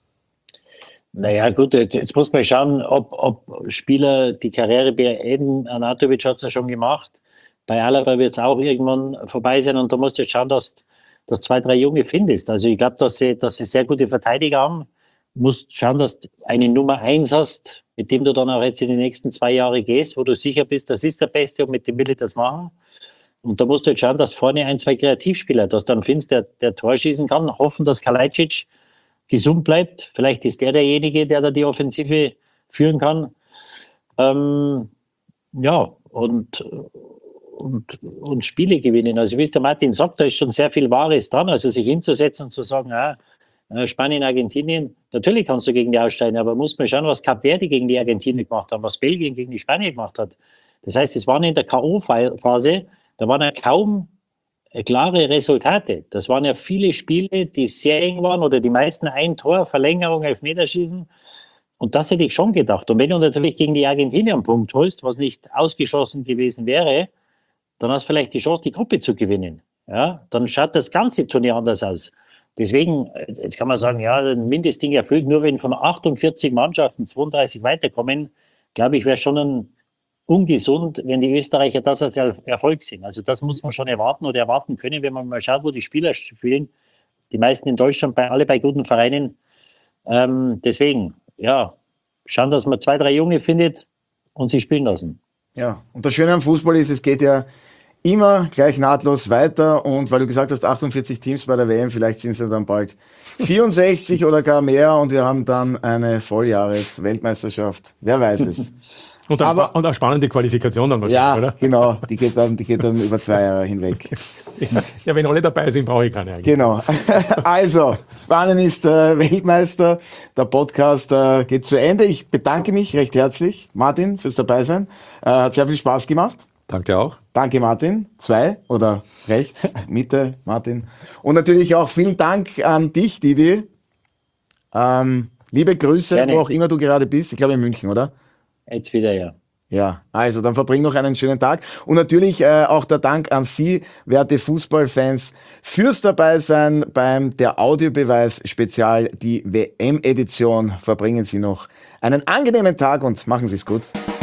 Naja, gut, jetzt muss man schauen, ob, ob Spieler die Karriere beenden. Arnautovic hat es ja schon gemacht. Bei Alaba wird es auch irgendwann vorbei sein und da musst du jetzt schauen, dass du zwei, drei Junge findest. Also ich glaube, dass sie, dass sie sehr gute Verteidiger haben. Du musst schauen, dass du eine Nummer eins hast, mit dem du dann auch jetzt in die nächsten zwei Jahre gehst, wo du sicher bist, das ist der Beste und mit dem will ich das machen. Und da musst du jetzt schauen, dass vorne ein, zwei Kreativspieler, dass du dann findest, der, der Tor schießen kann. Hoffen, dass Kalajdzic gesund bleibt. Vielleicht ist der derjenige, der da die Offensive führen kann. Ähm, ja, und, und, und Spiele gewinnen. Also wie es der Martin sagt, da ist schon sehr viel Wahres dran. Also sich hinzusetzen und zu sagen, ja, Spanien, Argentinien, natürlich kannst du gegen die aussteigen, aber muss man schauen, was Kap Verde gegen die Argentinien gemacht hat, was Belgien gegen die Spanier gemacht hat. Das heißt, es waren in der K O-Phase, da waren ja kaum klare Resultate. Das waren ja viele Spiele, die sehr eng waren oder die meisten ein Tor, Verlängerung, Elfmeterschießen. Und das hätte ich schon gedacht. Und wenn du natürlich gegen die Argentinier einen Punkt holst, was nicht ausgeschlossen gewesen wäre, dann hast du vielleicht die Chance, die Gruppe zu gewinnen. Ja, dann schaut das ganze Turnier anders aus. Deswegen, jetzt kann man sagen, ja, ein Mindestding erfüllt, nur wenn von achtundvierzig Mannschaften zweiunddreißig weiterkommen, glaube ich, wäre schon ein ungesund, wenn die Österreicher das als Erfolg sehen. Also das muss man schon erwarten oder erwarten können, wenn man mal schaut, wo die Spieler spielen. Die meisten in Deutschland, bei, alle bei guten Vereinen. Ähm, deswegen, ja, schauen, dass man zwei, drei Junge findet und sie spielen lassen. Ja, und das Schöne am Fußball ist, es geht ja immer gleich nahtlos weiter. Und weil du gesagt hast, achtundvierzig Teams bei der W M, vielleicht sind es ja dann bald vierundsechzig oder gar mehr und wir haben dann eine Volljahres-Weltmeisterschaft. Wer weiß es. Und, eine, Aber, und eine spannende Qualifikation dann ja, wahrscheinlich, oder? genau. Die geht, dann, die geht dann über zwei Jahre hinweg. Ja, wenn alle dabei sind, brauche ich keine eigentlich. Genau. Also, Spanien ist äh, Weltmeister. Der Podcast äh, geht zu Ende. Ich bedanke mich recht herzlich, Martin, fürs Dabeisein. Äh, hat sehr viel Spaß gemacht. Danke auch. Danke, Martin. Zwei oder rechts, Mitte, Martin. Und natürlich auch vielen Dank an dich, Didi. Ähm, liebe Grüße, Gerne. wo auch immer du gerade bist. Ich glaube in München, oder? Jetzt wieder, ja. Ja, also dann verbring noch einen schönen Tag. Und natürlich äh, auch der Dank an Sie, werte Fußballfans, fürs Dabeisein beim Der Audiobeweis Spezial, die W M-Edition. Verbringen Sie noch einen angenehmen Tag und machen Sie es gut.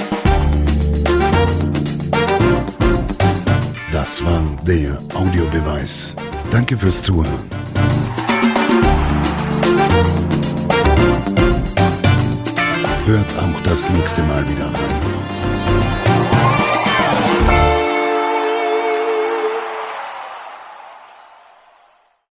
Das war der Audiobeweis. Danke fürs Zuhören. Hört auch das nächste Mal wieder rein.